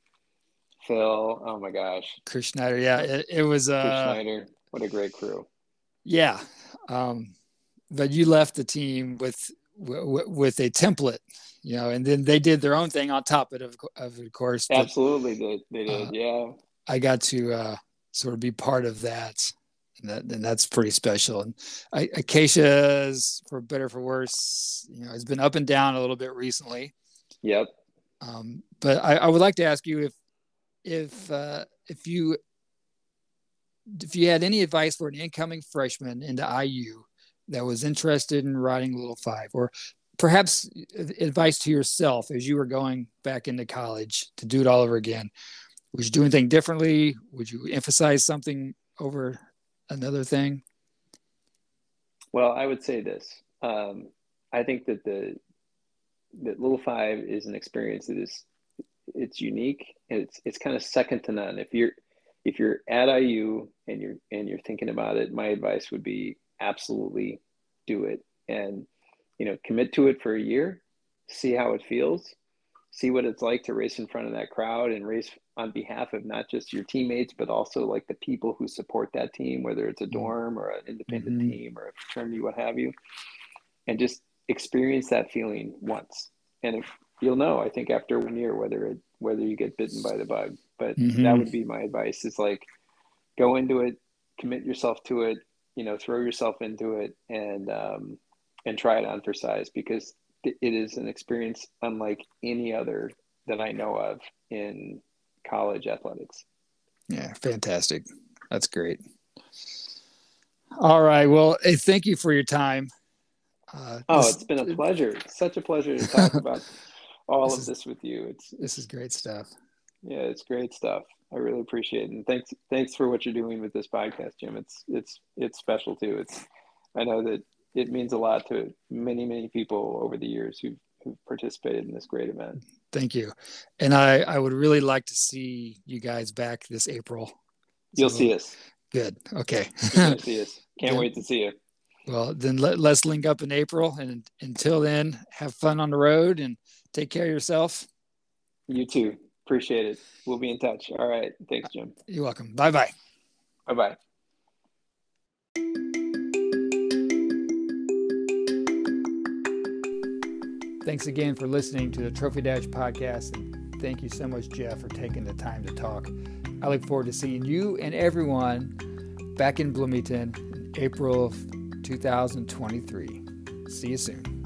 Phil. Oh my gosh, Chris Schneider. Yeah, it, it was. Uh, Chris Schneider. What a great crew. Yeah, um, but you left the team with w- with a template, you know, and then they did their own thing on top of it, of, of course. Absolutely, they they did. Uh, yeah, I got to uh, sort of be part of that. And, that, and that's pretty special. And I, Acacia's, for better or for worse, you know, has been up and down a little bit recently. Yep. Um, but I, I would like to ask you if if uh, if you if you had any advice for an incoming freshman into I U that was interested in riding Little Five, or perhaps advice to yourself as you were going back into college to do it all over again. Would you do anything differently? Would you emphasize something over another thing? Well, I would say this. Um, I think that the that Little Five is an experience that is it's unique, and it's it's kind of second to none. If you're if you're at I U and you're and you're thinking about it, my advice would be absolutely do it, and you know, commit to it for a year, see how it feels, see what it's like to race in front of that crowd and race on behalf of not just your teammates, but also like the people who support that team, whether it's a dorm or an independent mm-hmm. team or a fraternity, what have you, and just experience that feeling once. And if you'll know, I think after one year, whether it, whether you get bitten by the bug, but mm-hmm. that would be my advice. Is like, go into it, commit yourself to it, you know, throw yourself into it, and, um, and try it on for size, because it is an experience unlike any other that I know of in college athletics. Yeah. Fantastic. That's great. All right. Well, hey, thank you for your time. Uh, oh, this, it's been a pleasure. Such a pleasure to talk about all this of is, this with you. It's This is great stuff. Yeah, it's great stuff. I really appreciate it. And thanks, thanks for what you're doing with this podcast, Jim. It's, it's, it's special too. It's, I know that it means a lot to many, many people over the years who've, who've participated in this great event. Thank you. And I, I would really like to see you guys back this April. You'll so, see us. Good. Okay. You'll see us. Can't good. wait to see you. Well, then let, let's link up in April. And until then, have fun on the road and take care of yourself. You too. Appreciate it. We'll be in touch. All right. Thanks, Jim. You're welcome. Bye-bye. Bye-bye. Thanks again for listening to the Trophy Dash podcast, and thank you so much, Jeff, for taking the time to talk. I look forward to seeing you and everyone back in Bloomington in April of two thousand twenty-three. See you soon.